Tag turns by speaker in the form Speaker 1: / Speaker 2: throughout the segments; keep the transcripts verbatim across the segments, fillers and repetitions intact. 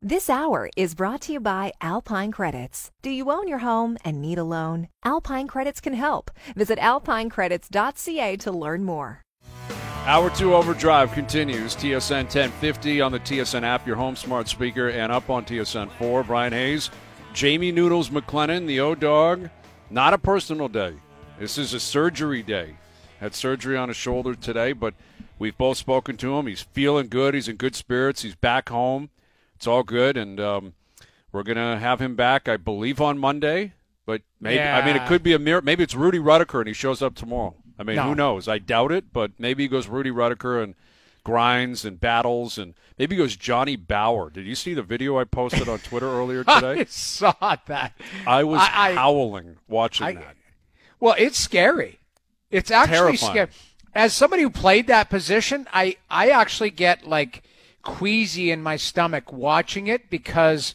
Speaker 1: This hour is brought to you by Alpine Credits. Do you own your home and need a loan? Alpine Credits can help. Visit alpine credits dot c a to learn more.
Speaker 2: Hour two Overdrive continues. T S N ten fifty on the T S N app, your home smart speaker, and up on T S N four. Brian Hayes, Jamie Noodles McLennan, the O-Dog. Not a personal day. This is a surgery day. Had surgery on his shoulder today, but we've both spoken to him. He's feeling good. He's in good spirits. He's back home. It's all good, and um, we're going to have him back, I believe, on Monday. But maybe
Speaker 3: Yeah.
Speaker 2: I mean, it could be a mirror. Maybe it's Rudy Rudiker, and he shows up tomorrow. I mean,
Speaker 3: No.
Speaker 2: who knows? I doubt it, but maybe he goes Rudy Rudiker and grinds and battles, and maybe he goes Johnny Bauer. Did you see the video I posted on Twitter earlier today?
Speaker 3: I saw that.
Speaker 2: I was
Speaker 3: I- I-
Speaker 2: howling watching
Speaker 3: I-
Speaker 2: that.
Speaker 3: Well, it's scary. It's actually
Speaker 2: Terrifying.
Speaker 3: scary. As somebody who played that position, I, I actually get like queasy in my stomach watching it because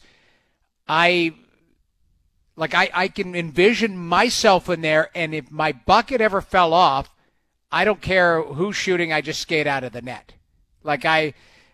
Speaker 3: I like I, I can envision myself in there, and if my bucket ever fell off, I don't care who's shooting, I just skate out of the net. Like I,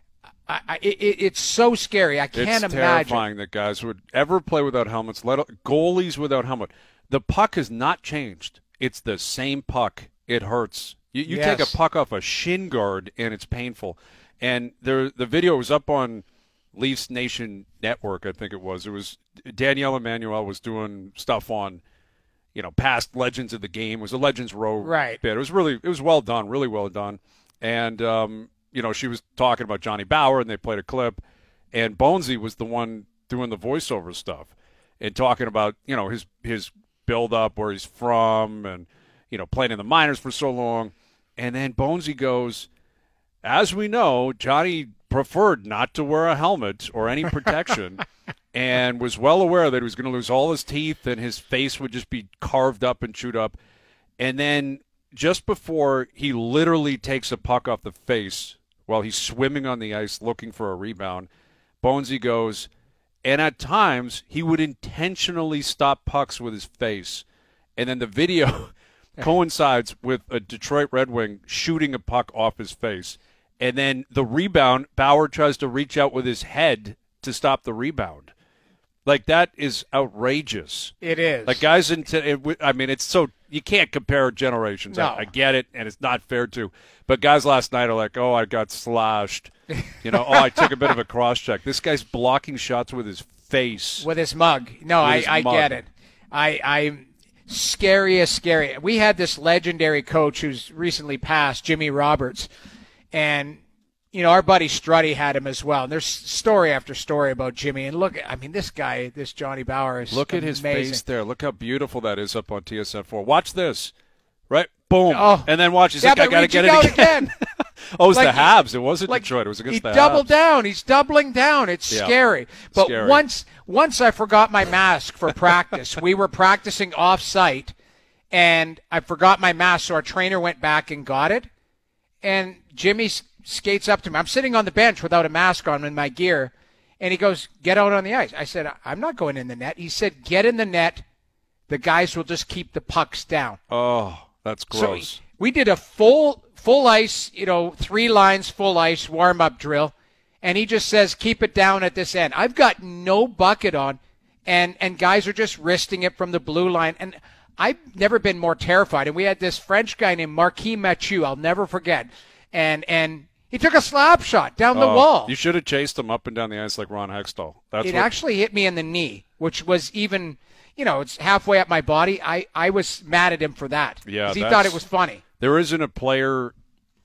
Speaker 3: I, I it, it's so scary. I can't
Speaker 2: It's
Speaker 3: imagine.
Speaker 2: terrifying that guys would ever play without helmets. Let goalies without helmet. The puck has not changed. It's the same puck. It hurts. You, you take
Speaker 3: Yes.
Speaker 2: a puck off a shin guard, and it's painful. And there, the video was up on Leafs Nation Network, I think it was. It was Danielle Emmanuel was doing stuff on, you know, past legends of the game. It was a Legends Row
Speaker 3: Right.
Speaker 2: bit. It was really, it was well done, really well done. And um, you know, she was talking about Johnny Bauer, and they played a clip, and Bonesy was the one doing the voiceover stuff and talking about, you know, his his build up, where he's from, and you know, playing in the minors for so long. And then Bonesy goes, as we know, Johnny preferred not to wear a helmet or any protection and was well aware that he was going to lose all his teeth and his face would just be carved up and chewed up. And then just before he literally takes a puck off the face while he's swimming on the ice looking for a rebound, Bonesy goes, and at times he would intentionally stop pucks with his face. And then the video coincides with a Detroit Red Wing shooting a puck off his face. And then the rebound, Bauer tries to reach out with his head to stop the rebound. Like, that is outrageous.
Speaker 3: It is.
Speaker 2: Like, guys, in t- it, I mean, it's so, you can't compare generations.
Speaker 3: No.
Speaker 2: I, I get it, and it's not fair to. But guys last night are like, oh, I got slashed. You know, oh, I took a bit of a cross-check. This guy's blocking shots with his face.
Speaker 3: With his mug. No, I,
Speaker 2: his
Speaker 3: I
Speaker 2: mug.
Speaker 3: get it. I, I'm scary as scary. We had this legendary coach who's recently passed, Jimmy Roberts, and you know, our buddy Strutty had him as well. And there's story after story about Jimmy. And look, I mean, this guy, this Johnny Bauer is
Speaker 2: Look at
Speaker 3: amazing.
Speaker 2: his face there. Look how beautiful that is up on T S N four. Watch this. Right? Boom.
Speaker 3: Oh.
Speaker 2: And then watch. He's
Speaker 3: Yeah,
Speaker 2: like, I
Speaker 3: but
Speaker 2: got to
Speaker 3: reaching
Speaker 2: get it
Speaker 3: out
Speaker 2: again.
Speaker 3: again.
Speaker 2: Oh, it was
Speaker 3: Like
Speaker 2: the
Speaker 3: he-
Speaker 2: Habs. It wasn't
Speaker 3: like
Speaker 2: Detroit. It was against
Speaker 3: he
Speaker 2: the
Speaker 3: doubled
Speaker 2: Habs.
Speaker 3: down. He's doubling down. It's
Speaker 2: Yeah.
Speaker 3: scary. But
Speaker 2: Scary.
Speaker 3: once once I forgot my mask for practice. We were practicing off-site, and I forgot my mask, so our trainer went back and got it. And Jimmy s- skates up to me. I'm sitting on the bench without a mask on in my gear, and he goes, get out on the ice. I said, I'm not going in the net. He said, get in the net. The guys will just keep the pucks down.
Speaker 2: Oh, that's gross.
Speaker 3: So we did a full full ice, you know, three lines, full ice warm-up drill, and he just says, keep it down at this end. I've got no bucket on, and, and guys are just wristing it from the blue line. And I've never been more terrified. And we had this French guy named Marquis Mathieu, I'll never forget, and and he took a slap shot down the
Speaker 2: Oh,
Speaker 3: wall.
Speaker 2: You should have chased him up and down the ice like Ron Hextall. That's
Speaker 3: It
Speaker 2: what,
Speaker 3: actually hit me in the knee, which was even, you know, it's halfway up my body. I, I was mad at him for that.
Speaker 2: Yeah,
Speaker 3: 'cause he
Speaker 2: that's-
Speaker 3: thought it was funny.
Speaker 2: there isn't a player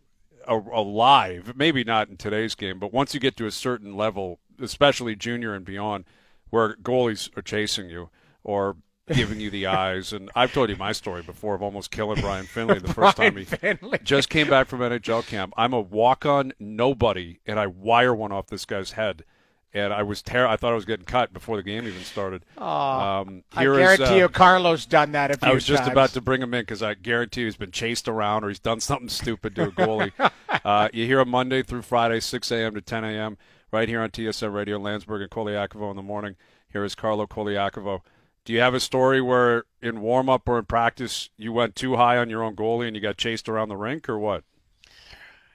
Speaker 2: a- alive, maybe not in today's game, but once you get to a certain level, especially junior and beyond, where goalies are chasing you or giving you the eyes. And I've told you my story before of almost killing Brian Finley the first time
Speaker 3: Brian
Speaker 2: he
Speaker 3: Finley.
Speaker 2: just came back from N H L camp. I'm a walk-on nobody, and I wire one off this guy's head. And I was ter- I thought I was getting cut before the game even started. Um,
Speaker 3: I
Speaker 2: here is,
Speaker 3: guarantee
Speaker 2: uh,
Speaker 3: you Carlos done that a few
Speaker 2: I was just
Speaker 3: times.
Speaker 2: about to bring him in because I guarantee he's been chased around or he's done something stupid to a goalie. uh, you hear him Monday through Friday, six a.m. to ten a.m. right here on T S N Radio, Landsberg and Koliakovo in the morning. Here is Carlo Koliakovo. Do you have a story where in warm-up or in practice you went too high on your own goalie and you got chased around the rink or what?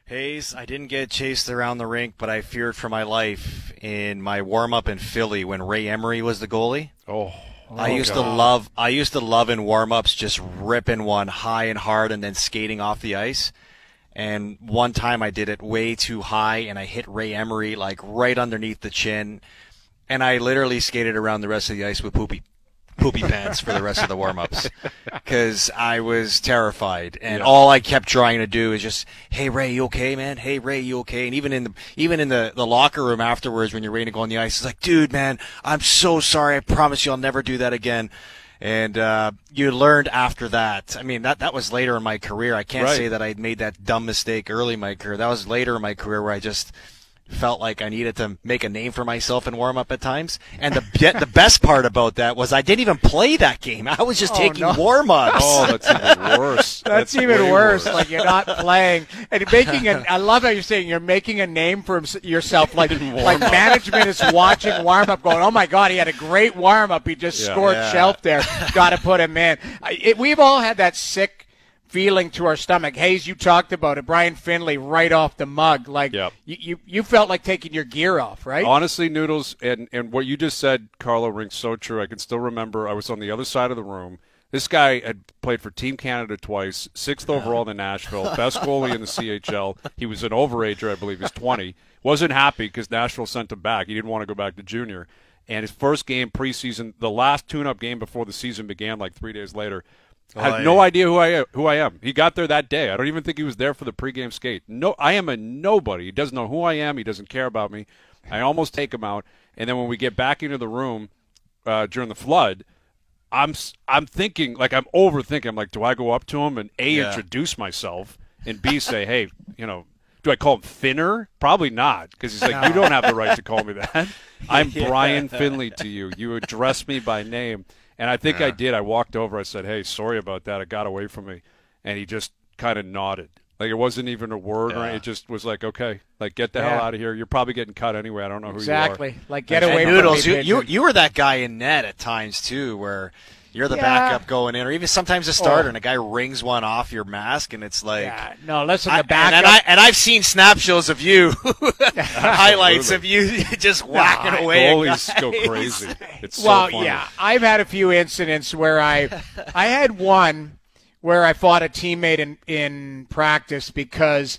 Speaker 4: Hayes, I didn't get chased around the rink, but I feared for my life in my warm-up in Philly when Ray Emery was the goalie.
Speaker 2: Oh,
Speaker 4: I
Speaker 2: oh,
Speaker 4: used
Speaker 2: God.
Speaker 4: to love I used to love in warm-ups just ripping one high and hard and then skating off the ice. And one time I did it way too high and I hit Ray Emery like right underneath the chin. And I literally skated around the rest of the ice with poopy poopy pants for the rest of the warm-ups because I was terrified, and
Speaker 2: yeah.
Speaker 4: all I kept trying to do is just, hey Ray, you okay, man? Hey Ray, you okay? And even in the even in the, the locker room afterwards when you're ready to go on the ice, it's like, dude, man, I'm so sorry. I promise you I'll never do that again. And uh, you learned after that. I mean, that that was later in my career. I can't
Speaker 2: right.
Speaker 4: say that I made that dumb mistake early in my career. That was later in my career where I just felt like I needed to make a name for myself in warm-up at times. And the the best part about that was I didn't even play that game. I was just
Speaker 3: oh,
Speaker 4: taking
Speaker 3: no.
Speaker 4: warm-ups.
Speaker 2: Oh, that's even worse.
Speaker 3: That's,
Speaker 2: that's
Speaker 3: even worse.
Speaker 2: worse.
Speaker 3: Like you're not playing and making an. I love how you're saying you're making a name for yourself. Like like management is watching warm-up, going, "Oh my God, he had a great warm-up. He just
Speaker 2: Yeah.
Speaker 3: scored
Speaker 4: Yeah.
Speaker 3: shelf there. Got to put him in." I, it, we've all had that sick feeling to our stomach. Hayes, you talked about it. Brian Finley right off the mug. Like
Speaker 2: Yep.
Speaker 3: you, you, you felt like taking your gear off, right?
Speaker 2: Honestly, Noodles, and, and what you just said, Carlo, rings so true. I can still remember I was on the other side of the room. This guy had played for Team Canada twice, sixth overall in Nashville, best goalie in the C H L. He was an overager, I believe. He was twenty. Wasn't happy because Nashville sent him back. He didn't want to go back to junior. And his first game preseason, the last tune-up game before the season began, like three days later, I had
Speaker 4: Oh,
Speaker 2: no
Speaker 4: yeah.
Speaker 2: idea who I am, who I am. He got there that day. I don't even think he was there for the pregame skate. No, I am a nobody. He doesn't know who I am. He doesn't care about me. I almost take him out. And then when we get back into the room uh, during the flood, I'm s- I'm thinking, like I'm overthinking. I'm like, do I go up to him and A,
Speaker 4: Yeah.
Speaker 2: introduce myself, and B, say, hey, you know, do I call him Finner? Probably not, because he's like, you don't have the right to call me that. I'm
Speaker 4: Yeah.
Speaker 2: Brian Finley to you. You address me by name. And I think
Speaker 4: Yeah.
Speaker 2: I did. I walked over. I said, hey, sorry about that. It got away from me. And he just kind of nodded. Like it wasn't even a word.
Speaker 4: Yeah.
Speaker 2: Or it just was like, okay, like get the
Speaker 3: Yeah.
Speaker 2: hell out of here. You're probably getting cut anyway. I don't know who
Speaker 3: Exactly.
Speaker 2: you are.
Speaker 3: Like get
Speaker 4: And
Speaker 3: away from
Speaker 4: Noodles,
Speaker 3: me,
Speaker 4: you, you
Speaker 3: pigeon.
Speaker 4: you were that guy in net at times too, where you're the
Speaker 3: Yeah.
Speaker 4: backup going in, or even sometimes a starter,
Speaker 3: Oh.
Speaker 4: and a guy rings one off your mask, and it's like.
Speaker 3: Yeah. No, listen,
Speaker 4: I-
Speaker 3: the backup.
Speaker 4: and, and I and I've seen snapshots of you, highlights of you just whacking
Speaker 3: I-
Speaker 4: away. at
Speaker 2: Goalies go
Speaker 4: guys.
Speaker 2: crazy. It's so
Speaker 3: well,
Speaker 2: funny.
Speaker 3: yeah, I've had a few incidents where I, I had one where I fought a teammate in in practice because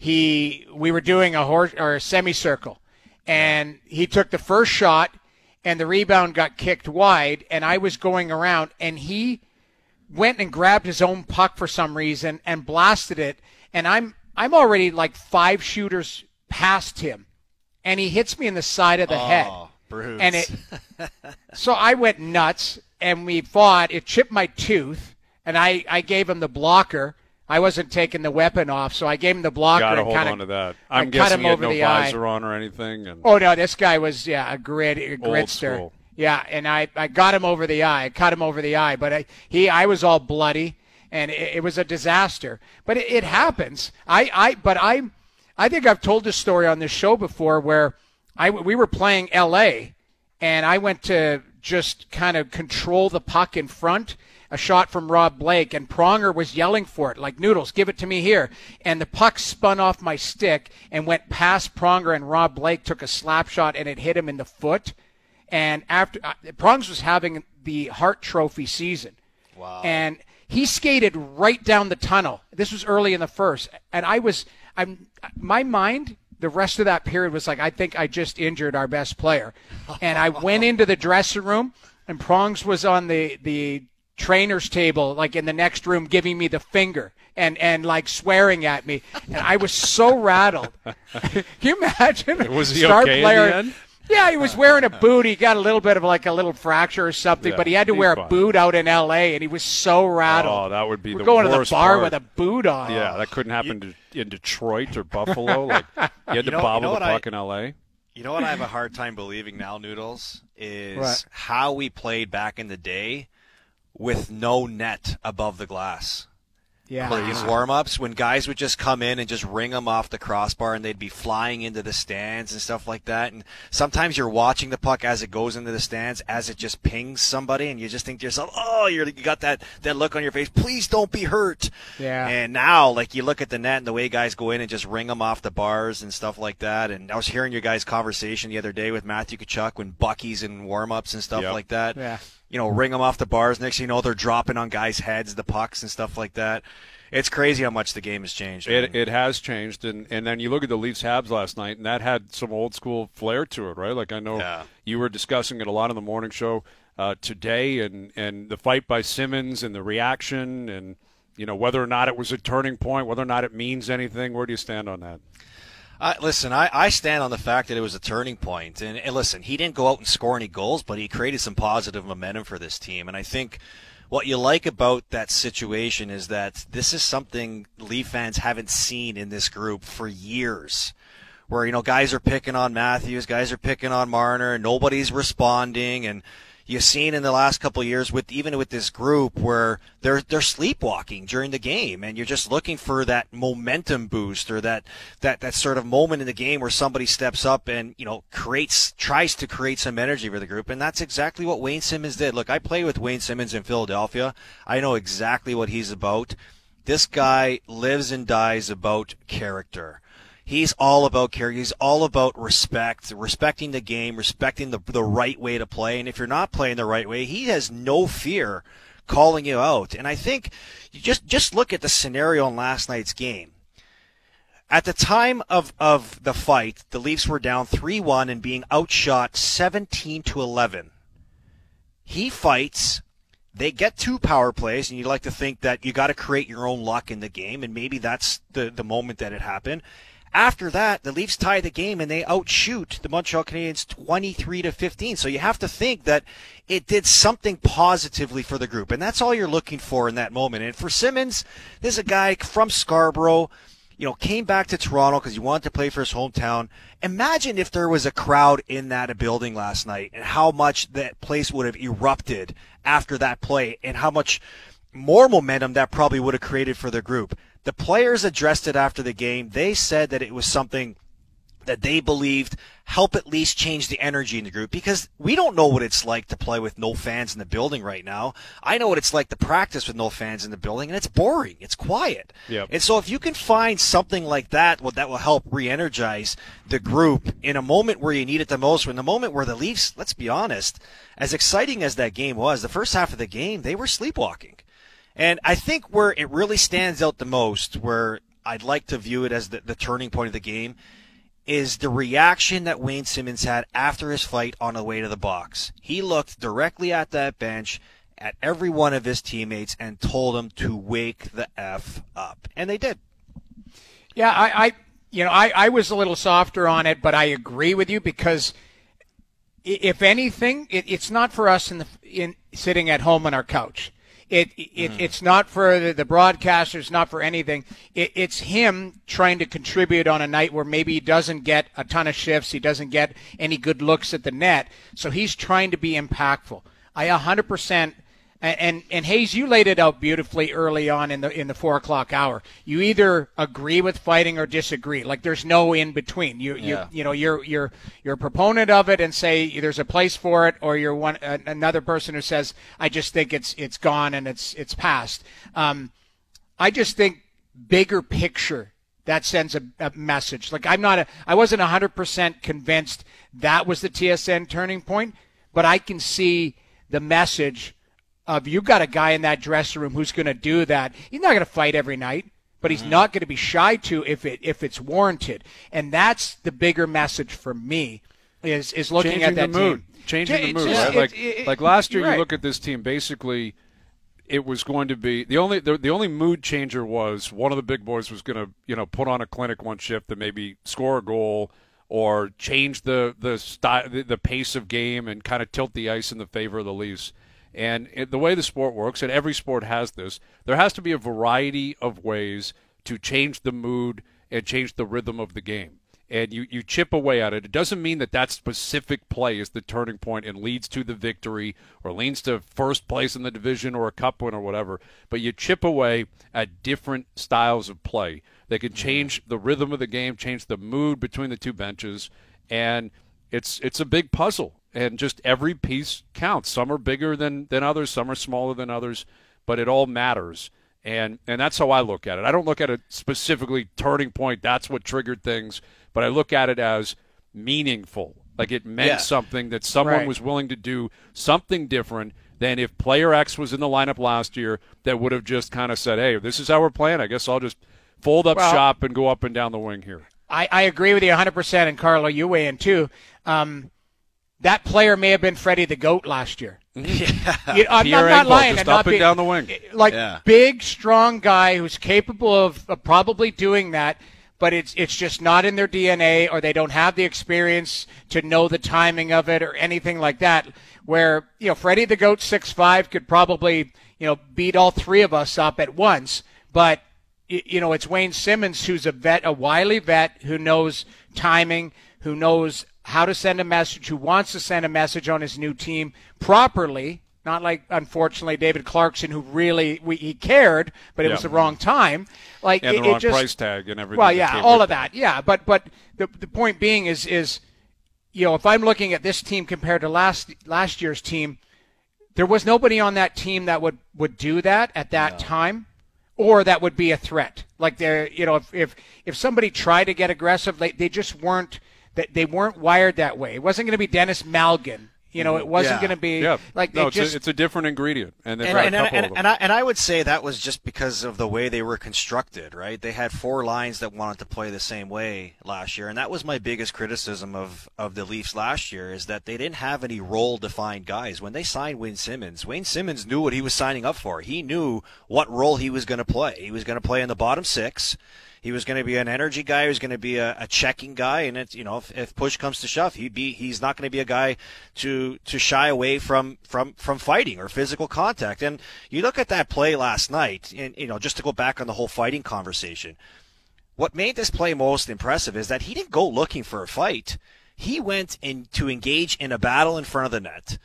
Speaker 3: he we were doing a horse or a semicircle, and he took the first shot, and the rebound got kicked wide, and I was going around, and he went and grabbed his own puck for some reason and blasted it, and I'm I'm already like five shooters past him, and he hits me in the side of the head.
Speaker 4: Oh, Bruce.
Speaker 3: And it, so I went nuts, and we fought. It chipped my tooth, and I, I gave him the blocker. I wasn't taking the weapon off, so I gave him the blocker.
Speaker 2: Gotta
Speaker 3: and
Speaker 2: hold
Speaker 3: kinda,
Speaker 2: on to that.
Speaker 3: I
Speaker 2: I'm
Speaker 3: cut
Speaker 2: guessing
Speaker 3: him
Speaker 2: he had
Speaker 3: over
Speaker 2: no
Speaker 3: the eye.
Speaker 2: visor on or anything. And
Speaker 3: Oh no, this guy was yeah a grit a
Speaker 2: Old
Speaker 3: gritster.
Speaker 2: school.
Speaker 3: Yeah, and I, I got him over the eye. I cut him over the eye, but I, he I was all bloody, and it, it was a disaster. But it, it happens. I, I but I I think I've told this story on this show before where I we were playing L A, and I went to just kind of control the puck in front. A shot from Rob Blake, and Pronger was yelling for it, like, Noodles, give it to me here. And the puck spun off my stick and went past Pronger, and Rob Blake took a slap shot, and it hit him in the foot. And after uh, Prongs was having the Hart Trophy season.
Speaker 4: Wow.
Speaker 3: And he skated right down the tunnel. This was early in the first. And I was, I'm, my mind, the rest of that period was like, I think I just injured our best player. And I went into the dressing room, and Prongs was on the, the trainer's table, like in the next room, giving me the finger and, and like swearing at me. And I was so rattled. Can you imagine?
Speaker 2: Was he
Speaker 3: Star
Speaker 2: okay in
Speaker 3: player,
Speaker 2: the end?
Speaker 3: Yeah, he was wearing a boot. He got a little bit of like a little fracture or something,
Speaker 2: Yeah,
Speaker 3: but he had to
Speaker 2: he's
Speaker 3: wear a
Speaker 2: fine.
Speaker 3: boot out in L A, and he was so rattled.
Speaker 2: Oh, that would be
Speaker 3: We're
Speaker 2: the
Speaker 3: going to the
Speaker 2: worst
Speaker 3: bar
Speaker 2: part.
Speaker 3: with a boot on.
Speaker 2: Yeah, that couldn't happen to, in Detroit or Buffalo. Like you had
Speaker 4: You
Speaker 2: to
Speaker 4: know- you
Speaker 2: bobble
Speaker 4: know
Speaker 2: the
Speaker 4: what I-
Speaker 2: puck in L A.
Speaker 4: You know what I have a hard time believing now, Noodles, is
Speaker 3: What?
Speaker 4: how we played back in the day with no net above the glass.
Speaker 3: Yeah.
Speaker 4: Like in warm-ups, when guys would just come in and just ring them off the crossbar and they'd be flying into the stands and stuff like that. And sometimes you're watching the puck as it goes into the stands, as it just pings somebody, and you just think to yourself, oh, you're, you got that, that look on your face, please don't be hurt.
Speaker 3: Yeah.
Speaker 4: And now, like, you look at the net and the way guys go in and just ring them off the bars and stuff like that. And I was hearing your guys' conversation the other day with Matthew Tkachuk when Bucky's in warm-ups and stuff
Speaker 2: Yep.
Speaker 4: like that.
Speaker 3: Yeah.
Speaker 4: You know, ring them off the bars. Next thing you know, they're dropping on guys' heads, the pucks and stuff like that. It's crazy how much the game has changed. Man.
Speaker 2: It it has changed, and, and then you look at the Leafs Habs last night, and that had some old school flair to it, right? Like I know
Speaker 4: Yeah.
Speaker 2: you were discussing it a lot in the morning show uh, today, and, and the fight by Simmons and the reaction, and you know whether or not it was a turning point, whether or not it means anything. Where do you stand on that?
Speaker 4: Uh, listen, I, I stand on the fact that it was a turning point. And, and listen, he didn't go out and score any goals, but he created some positive momentum for this team. And I think what you like about that situation is that this is something Leaf fans haven't seen in this group for years. Where, you know, guys are picking on Matthews, guys are picking on Marner, and nobody's responding. And you've seen in the last couple of years, with even with this group, where they're they're sleepwalking during the game, and you're just looking for that momentum boost or that that that sort of moment in the game where somebody steps up and you know creates tries to create some energy for the group, and that's exactly what Wayne Simmons did. Look, I played with Wayne Simmons in Philadelphia. I know exactly what he's about. This guy lives and dies about character. He's all about character. He's all about respect, respecting the game, respecting the the right way to play. And if you're not playing the right way, he has no fear calling you out. And I think you just just look at the scenario in last night's game. At the time of, of the fight, the Leafs were down three one and being outshot seventeen to eleven. He fights. They get two power plays, and you'd like to think that you got to create your own luck in the game, and maybe that's the, the moment that it happened. After that, the Leafs tie the game, and they outshoot the Montreal Canadiens twenty-three to fifteen. So you have to think that it did something positively for the group, and that's all you're looking for in that moment. And for Simmons, this is a guy from Scarborough, you know, came back to Toronto because he wanted to play for his hometown. Imagine if there was a crowd in that building last night and how much that place would have erupted after that play and how much more momentum that probably would have created for the group. The players addressed it after the game. They said that it was something that they believed help at least change the energy in the group, because we don't know what it's like to play with no fans in the building right now. I know what it's like to practice with no fans in the building, and it's boring. It's quiet.
Speaker 2: Yep.
Speaker 4: And so if you can find something like that, well, that will help re-energize the group in a moment where you need it the most, in the moment where the Leafs, let's be honest, as exciting as that game was, the first half of the game, they were sleepwalking. And I think where it really stands out the most, where I'd like to view it as the, the turning point of the game, is the reaction that Wayne Simmons had after his fight on the way to the box. He looked directly at that bench, at every one of his teammates, and told them to wake the F up. And they did.
Speaker 3: Yeah, I, I you know, I, I was a little softer on it, but I agree with you, because if anything, it, it's not for us in the in sitting at home on our couch. It, it mm. It's not for the, the broadcasters, not for anything. It, it's him trying to contribute on a night where maybe he doesn't get a ton of shifts, he doesn't get any good looks at the net, so he's trying to be impactful. I one hundred percent and, and and Hayes, you laid it out beautifully early on in the in the four o'clock hour. You either agree with fighting or disagree. Like there's no in between. You
Speaker 4: yeah.
Speaker 3: you you know you're you're you're a proponent of it and say there's a place for it, or you're one uh, another person who says I just think it's it's gone and it's it's past. Um, I just think bigger picture, that sends a, a message. Like I'm not a I wasn't one hundred percent convinced that was the T S N turning point, but I can see the message of you've got a guy in that dressing room who's going to do that. He's not going to fight every night, but he's mm-hmm. not going to be shy to if it if it's warranted. And that's the bigger message for me is is looking
Speaker 2: Changing
Speaker 3: at that
Speaker 2: the mood.
Speaker 3: team.
Speaker 2: Changing
Speaker 3: It's
Speaker 2: the mood.
Speaker 3: just-
Speaker 2: Right?
Speaker 3: it-
Speaker 2: Like
Speaker 3: it-
Speaker 2: like last year,
Speaker 3: you're
Speaker 2: you
Speaker 3: right.
Speaker 2: look at this team. Basically, it was going to be the only the, the only mood changer was one of the big boys was going to you know put on a clinic one shift and maybe score a goal or change the the style the, the pace of game and kind of tilt the ice in the favor of the Leafs. And it, the way the sport works, and every sport has this, there has to be a variety of ways to change the mood and change the rhythm of the game. and you, you chip away at it. It doesn't mean that that specific play is the turning point and leads to the victory or leads to first place in the division or a cup win or whatever, but you chip away at different styles of play. They can change the rhythm of the game, change the mood between the two benches, and it's it's a big puzzle. And just every piece counts. Some are bigger than, than others, some are smaller than others, but it all matters. And and that's how I look at it. I don't look at it specifically turning point, that's what triggered things, but I look at it as meaningful. Like it meant
Speaker 4: yeah.
Speaker 2: something, that someone
Speaker 3: right.
Speaker 2: was willing to do something different than if player X was in the lineup last year that would have just kind of said, hey, this is how we're playing. I guess I'll just fold up
Speaker 3: well,
Speaker 2: shop and go up and down the wing here.
Speaker 3: I, I agree with you one hundred percent, and Carlo, you weigh in too. Um, that player may have been Freddie the GOAT last year.
Speaker 2: Yeah.
Speaker 3: You, I'm, I'm not
Speaker 2: Engvall,
Speaker 3: lying.
Speaker 2: just
Speaker 3: not
Speaker 2: up and
Speaker 3: being,
Speaker 2: down the wing.
Speaker 3: Like
Speaker 4: yeah.
Speaker 3: big, strong guy who's capable of, of probably doing that, but it's it's just not in their D N A, or they don't have the experience to know the timing of it or anything like that. Where, you know, Freddie the GOAT six five could probably, you know, beat all three of us up at once, but you know, it's Wayne Simmons who's a vet, a wily vet who knows timing, who knows how to send a message, who wants to send a message on his new team properly. Not like, unfortunately, David Clarkson, who really we, he cared, but it
Speaker 2: yeah.
Speaker 3: was the wrong time. Like
Speaker 2: and
Speaker 3: it,
Speaker 2: the wrong
Speaker 3: it just,
Speaker 2: price tag and everything.
Speaker 3: Well,
Speaker 2: that
Speaker 3: yeah,
Speaker 2: came
Speaker 3: all
Speaker 2: with
Speaker 3: of that, yeah. But but the the point being is is, you know, if I'm looking at this team compared to last last year's team, there was nobody on that team that would, would do that at that
Speaker 4: no.
Speaker 3: time, or that would be a threat. Like they're, you know, if if, if somebody tried to get aggressive, they they just weren't that they weren't wired that way. It wasn't going to be Dennis Malgin. You know, it wasn't
Speaker 4: Yeah.
Speaker 3: going to be
Speaker 2: Yeah.
Speaker 3: like
Speaker 2: no,
Speaker 3: they
Speaker 2: it's,
Speaker 3: just.
Speaker 2: a, it's a different ingredient, and they've
Speaker 4: And,
Speaker 2: got
Speaker 4: and,
Speaker 2: a
Speaker 4: and,
Speaker 2: couple
Speaker 4: and,
Speaker 2: of them.
Speaker 4: and, I, and I would say that was just because of the way they were constructed, right? They had four lines that wanted to play the same way last year, and that was my biggest criticism of, of the Leafs last year, is that they didn't have any role-defined guys. When they signed Wayne Simmons, Wayne Simmons knew what he was signing up for. He knew what role he was going to play. He was going to play in the bottom six. He was going to be an energy guy. He was going to be a, a checking guy, and it's, you know, if, if push comes to shove, he'd be he's not going to be a guy to to shy away from, from from fighting or physical contact. And you look at that play last night, and you know, just to go back on the whole fighting conversation, what made this play most impressive is that he didn't go looking for a fight. He went in to engage in a battle in front of the net.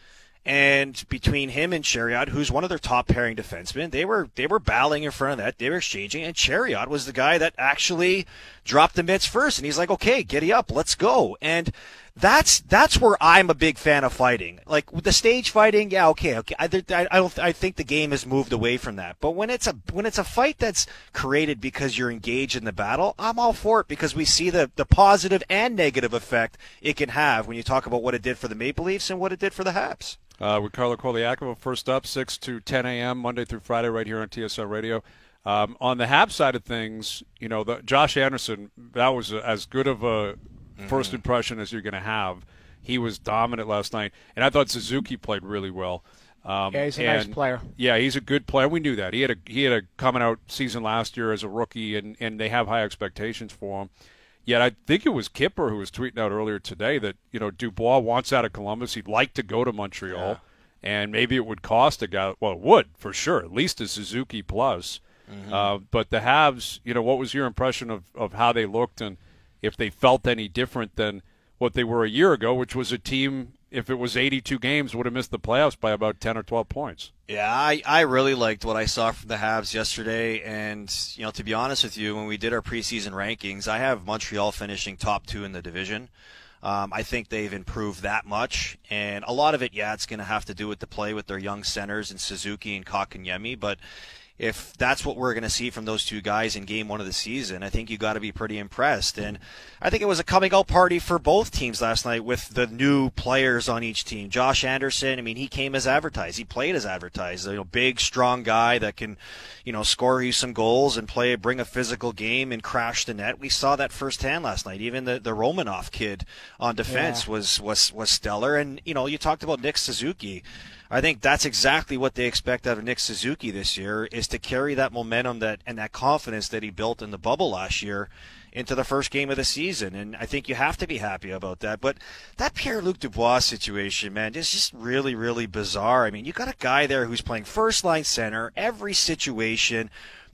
Speaker 4: And between him and Chariot, who's one of their top pairing defensemen, they were they were battling in front of that. They were exchanging, and Chariot was the guy that actually dropped the mitts first. And he's like, "Okay, giddy up, let's go." And that's that's where I'm a big fan of fighting. Like with the stage fighting, yeah, okay, okay. I, I, I don't I think the game has moved away from that. But when it's a when it's a fight that's created because you're engaged in the battle, I'm all for it, because we see the the positive and negative effect it can have when you talk about what it did for the Maple Leafs and what it did for the Habs.
Speaker 2: Uh, with Carlo Koliakova, first up, six to ten a.m., Monday through Friday, right here on T S N Radio. Um, on the Habs side of things, you know, the, Josh Anderson, that was a, as good of a mm-hmm. first impression as you're going to have. He was dominant last night, and I thought Suzuki played really well. Um,
Speaker 3: yeah, he's a
Speaker 2: and,
Speaker 3: nice player.
Speaker 2: Yeah, he's a good player. We knew that. He had a he had a coming out season last year as a rookie, and, and they have high expectations for him. Yet I think it was Kipper who was tweeting out earlier today that, you know, Dubois wants out of Columbus. He'd like to go to Montreal, yeah. and maybe it would cost a guy. Well, it would, for sure, at least a Suzuki plus. Mm-hmm. Uh, but the Habs, you know, what was your impression of, of how they looked, and if they felt any different than what they were a year ago, which was a team, if it was eighty-two games, would have missed the playoffs by about ten or twelve points.
Speaker 4: Yeah, I, I really liked what I saw from the Habs yesterday, and, you know, to be honest with you, when we did our preseason rankings, I have Montreal finishing top two in the division. Um, I think they've improved that much, and a lot of it, yeah, it's going to have to do with the play with their young centers in Suzuki and Kotkaniemi, but if that's what we're going to see from those two guys in game one of the season, I think you got to be pretty impressed. And I think it was a coming out party for both teams last night with the new players on each team. Josh Anderson, I mean, he came as advertised. He played as advertised. You know, big, strong guy that can, you know, score you some goals and play, bring a physical game and crash the net. We saw that firsthand last night. Even the, the Romanoff kid on defense yeah. was, was, was stellar. And, you know, you talked about Nick Suzuki. I think that's exactly what they expect out of Nick Suzuki this year, is to carry that momentum that and that confidence that he built in the bubble last year into the first game of the season. And I think you have to be happy about that. But that Pierre-Luc Dubois situation, man, is just really, really bizarre. I mean, you got a guy there who's playing first-line center every situation,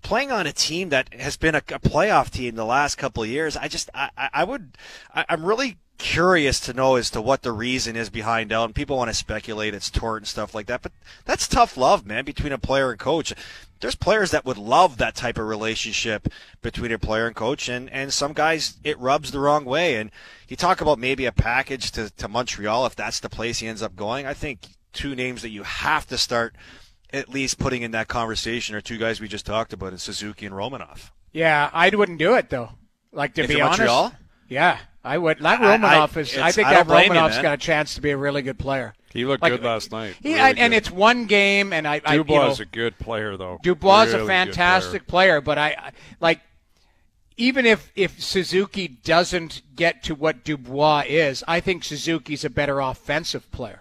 Speaker 4: playing on a team that has been a, a playoff team the last couple of years. I just, I, I would, I, I'm really curious to know as to what the reason is behind Elton. People want to speculate it's tort and stuff like that, but that's tough love, man, between a player and coach. There's players that would love that type of relationship between a player and coach, and, and some guys it rubs the wrong way. And you talk about maybe a package to, to Montreal if that's the place he ends up going. I think two names that you have to start at least putting in that conversation are two guys we just talked about, in Suzuki and Romanov.
Speaker 3: Yeah, I wouldn't do it, though. Like, to
Speaker 4: if
Speaker 3: be
Speaker 4: honest. Montreal?
Speaker 3: Yeah, I would. That Romanov
Speaker 4: I, I,
Speaker 3: is. I think
Speaker 4: I
Speaker 3: that Romanov's
Speaker 4: you,
Speaker 3: got a chance to be a really good player.
Speaker 2: He looked
Speaker 3: like,
Speaker 2: good last night.
Speaker 3: He,
Speaker 2: really
Speaker 3: I,
Speaker 2: good.
Speaker 3: And it's one game, and I.
Speaker 2: Dubois
Speaker 3: I, you know,
Speaker 2: is a good player, though.
Speaker 3: Dubois is
Speaker 2: really
Speaker 3: a fantastic player. player, but I, I like. Even if, if Suzuki doesn't get to what Dubois is, I think Suzuki's a better offensive player.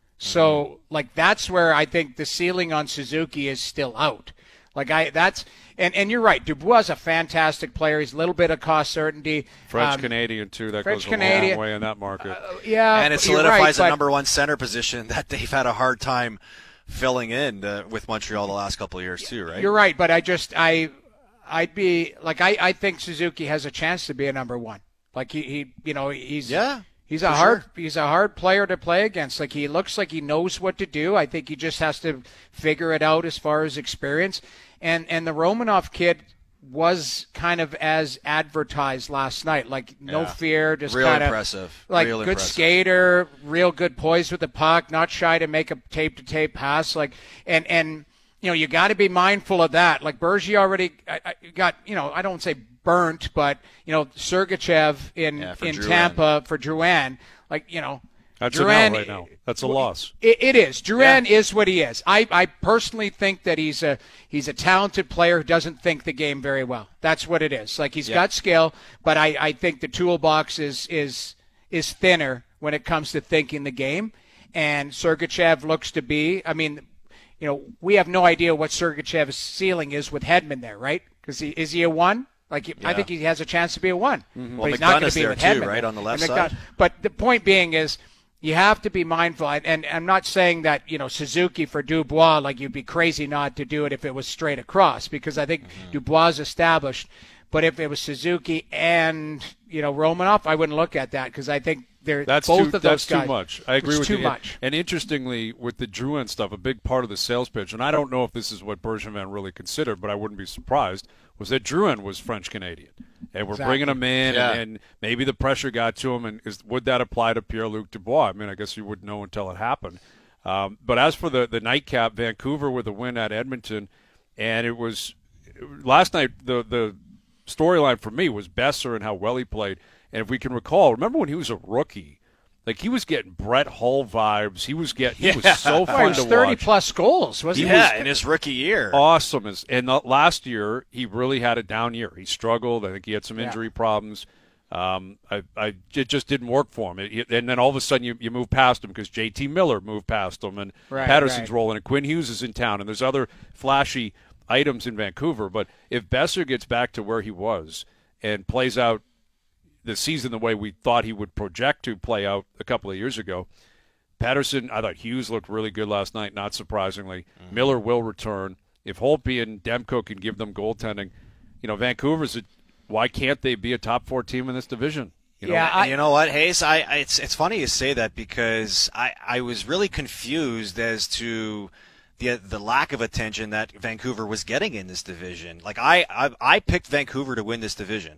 Speaker 3: So, mm-hmm. like, that's where I think the ceiling on Suzuki is still out. Like, I that's and, and you're right. Dubois is a fantastic player. He's a little bit of cost certainty.
Speaker 2: French
Speaker 3: um,
Speaker 2: Canadian too. That
Speaker 3: French
Speaker 2: goes a
Speaker 3: Canadian,
Speaker 2: long way in that market.
Speaker 3: Uh, yeah,
Speaker 4: and it solidifies
Speaker 3: right,
Speaker 4: the
Speaker 3: but,
Speaker 4: number one center position that they've had a hard time filling in uh, with Montreal the last couple of years too. Right?
Speaker 3: You're right, but I just I I'd be like I, I think Suzuki has a chance to be a number one. Like he, he you know he's
Speaker 4: yeah.
Speaker 3: He's a hard sure. he's a hard player to play against. Like he looks like he knows what to do. I think he just has to figure it out as far as experience. And and the Romanov kid was kind of as advertised last night. Like no
Speaker 4: yeah.
Speaker 3: fear, just
Speaker 4: real
Speaker 3: kind of
Speaker 4: impressive.
Speaker 3: Like
Speaker 4: real
Speaker 3: good
Speaker 4: impressive.
Speaker 3: skater, real good poise with the puck, not shy to make a tape to tape pass. Like and and you know you got to be mindful of that. Like Bergie already I, I got you know I don't say. burnt, but you know Sergachev in
Speaker 4: yeah,
Speaker 3: in
Speaker 4: Drouin.
Speaker 3: Tampa for Drouin, like you know,
Speaker 2: that's
Speaker 3: Drouin,
Speaker 2: a no right now. That's a loss.
Speaker 3: It, it is. Drouin
Speaker 4: yeah.
Speaker 3: is what he is. I, I personally think that he's a he's a talented player who doesn't think the game very well. That's what it is. Like he's
Speaker 4: yeah.
Speaker 3: got skill, but I, I think the toolbox is is is thinner when it comes to thinking the game. And Sergachev looks to be. I mean, you know, we have no idea what Sergachev's ceiling is with Hedman there, right? Because he is he a one? Like yeah. I think he has a chance to be a one,
Speaker 4: mm-hmm.
Speaker 3: but
Speaker 4: well,
Speaker 3: he's not going
Speaker 4: is
Speaker 3: to be
Speaker 4: there
Speaker 3: with
Speaker 4: too,
Speaker 3: Hedman,
Speaker 4: right on the left
Speaker 3: McDonough,
Speaker 4: side.
Speaker 3: But the point being is, you have to be mindful. And, and I'm not saying that you know Suzuki for Dubois, like you'd be crazy not to do it if it was straight across, because I think mm-hmm. Dubois is established. But if it was Suzuki and you know Romanov, I wouldn't look at that because I think they're
Speaker 2: that's
Speaker 3: both
Speaker 2: too,
Speaker 3: of those
Speaker 2: that's
Speaker 3: guys.
Speaker 2: too much. I agree
Speaker 3: it's
Speaker 2: with
Speaker 3: too
Speaker 2: you.
Speaker 3: much.
Speaker 2: And, and interestingly, with the Drouin stuff, a big part of the sales pitch, and I don't know if this is what Bergevin really considered, but I wouldn't be surprised, was that Drouin was French Canadian, and we're
Speaker 3: exactly.
Speaker 2: bringing him in,
Speaker 4: yeah.
Speaker 2: and, and maybe the pressure got to him. And is, would that apply to Pierre-Luc Dubois? I mean, I guess you wouldn't know until it happened. Um, but as for the the nightcap, Vancouver with a win at Edmonton, and it was last night. The the storyline for me was Besser and how well he played. And if we can recall, remember when he was a rookie? Like he was getting Brett Hull vibes. He was getting. He
Speaker 4: yeah.
Speaker 2: was so fun
Speaker 3: well, he was
Speaker 2: to
Speaker 3: thirty
Speaker 2: watch.
Speaker 3: plus goals, wasn't
Speaker 4: yeah,
Speaker 3: he?
Speaker 4: in his rookie year.
Speaker 2: Awesome. And the, last year he really had a down year. He struggled. I think he had some injury
Speaker 3: yeah.
Speaker 2: problems. Um, I, I, it just didn't work for him. It, and then all of a sudden you, you move past him because J T Miller moved past him, and
Speaker 3: right,
Speaker 2: Patterson's
Speaker 3: right.
Speaker 2: rolling, and Quinn Hughes is in town, and there's other flashy items in Vancouver. But if Besser gets back to where he was and plays out the season the way we thought he would project to play out a couple of years ago, Patterson, I thought Hughes looked really good last night, not surprisingly. Mm-hmm. Miller will return. If Holtby and Demko can give them goaltending, you know, Vancouver's a, why can't they be a top four team in this division? You know?
Speaker 3: Yeah, I,
Speaker 4: you know what, Hayes? I, I it's it's funny you say that because I, I was really confused as to the the lack of attention that Vancouver was getting in this division. Like I I, I picked Vancouver to win this division.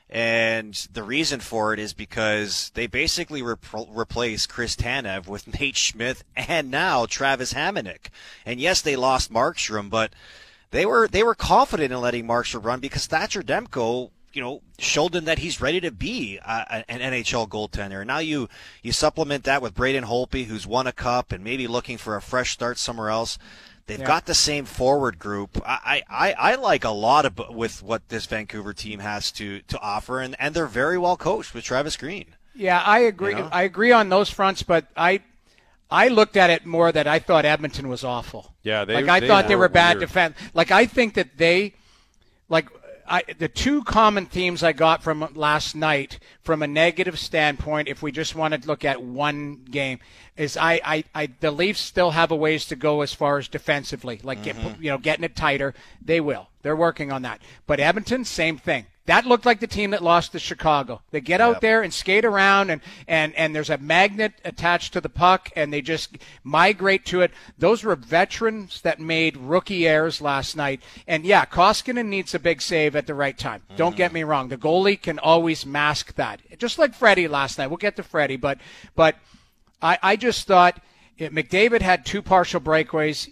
Speaker 4: And the reason for it is because they basically rep- replaced Chris Tanev with Nate Schmidt and now Travis Hamonic. And yes, they lost Markstrom, but they were they were confident in letting Markstrom run because Thatcher Demko, you know, showed them that he's ready to be uh, an N H L goaltender. Now you you supplement that with Braden Holtby, who's won a cup and maybe looking for a fresh start somewhere else. They've yeah. got the same forward group. I, I, I like a lot of with what this Vancouver team has to, to offer, and, and they're very well coached with Travis Green.
Speaker 3: Yeah, I agree. You know? I agree on those fronts, but I I looked at it more that I thought Edmonton was awful.
Speaker 2: Yeah, they
Speaker 3: like I
Speaker 2: they
Speaker 3: thought they were bad
Speaker 2: weird.
Speaker 3: defense. Like I think that they like I, the two common themes I got from last night, from a negative standpoint, if we just want to look at one game, is I, I, I the Leafs still have a ways to go as far as defensively, like
Speaker 4: Mm-hmm.
Speaker 3: get, you know, getting it tighter. They will. They're working on that. But Edmonton, same thing. That looked like the team that lost to Chicago. They get out
Speaker 4: Yep.
Speaker 3: there and skate around, and, and, and there's a magnet attached to the puck, and they just migrate to it. Those were veterans that made rookie errors last night. And, yeah, Koskinen needs a big save at the right time. Mm-hmm. Don't get me wrong. The goalie can always mask that, just like Freddie last night. We'll get to Freddie. But, but I, I just thought McDavid had two partial breakaways.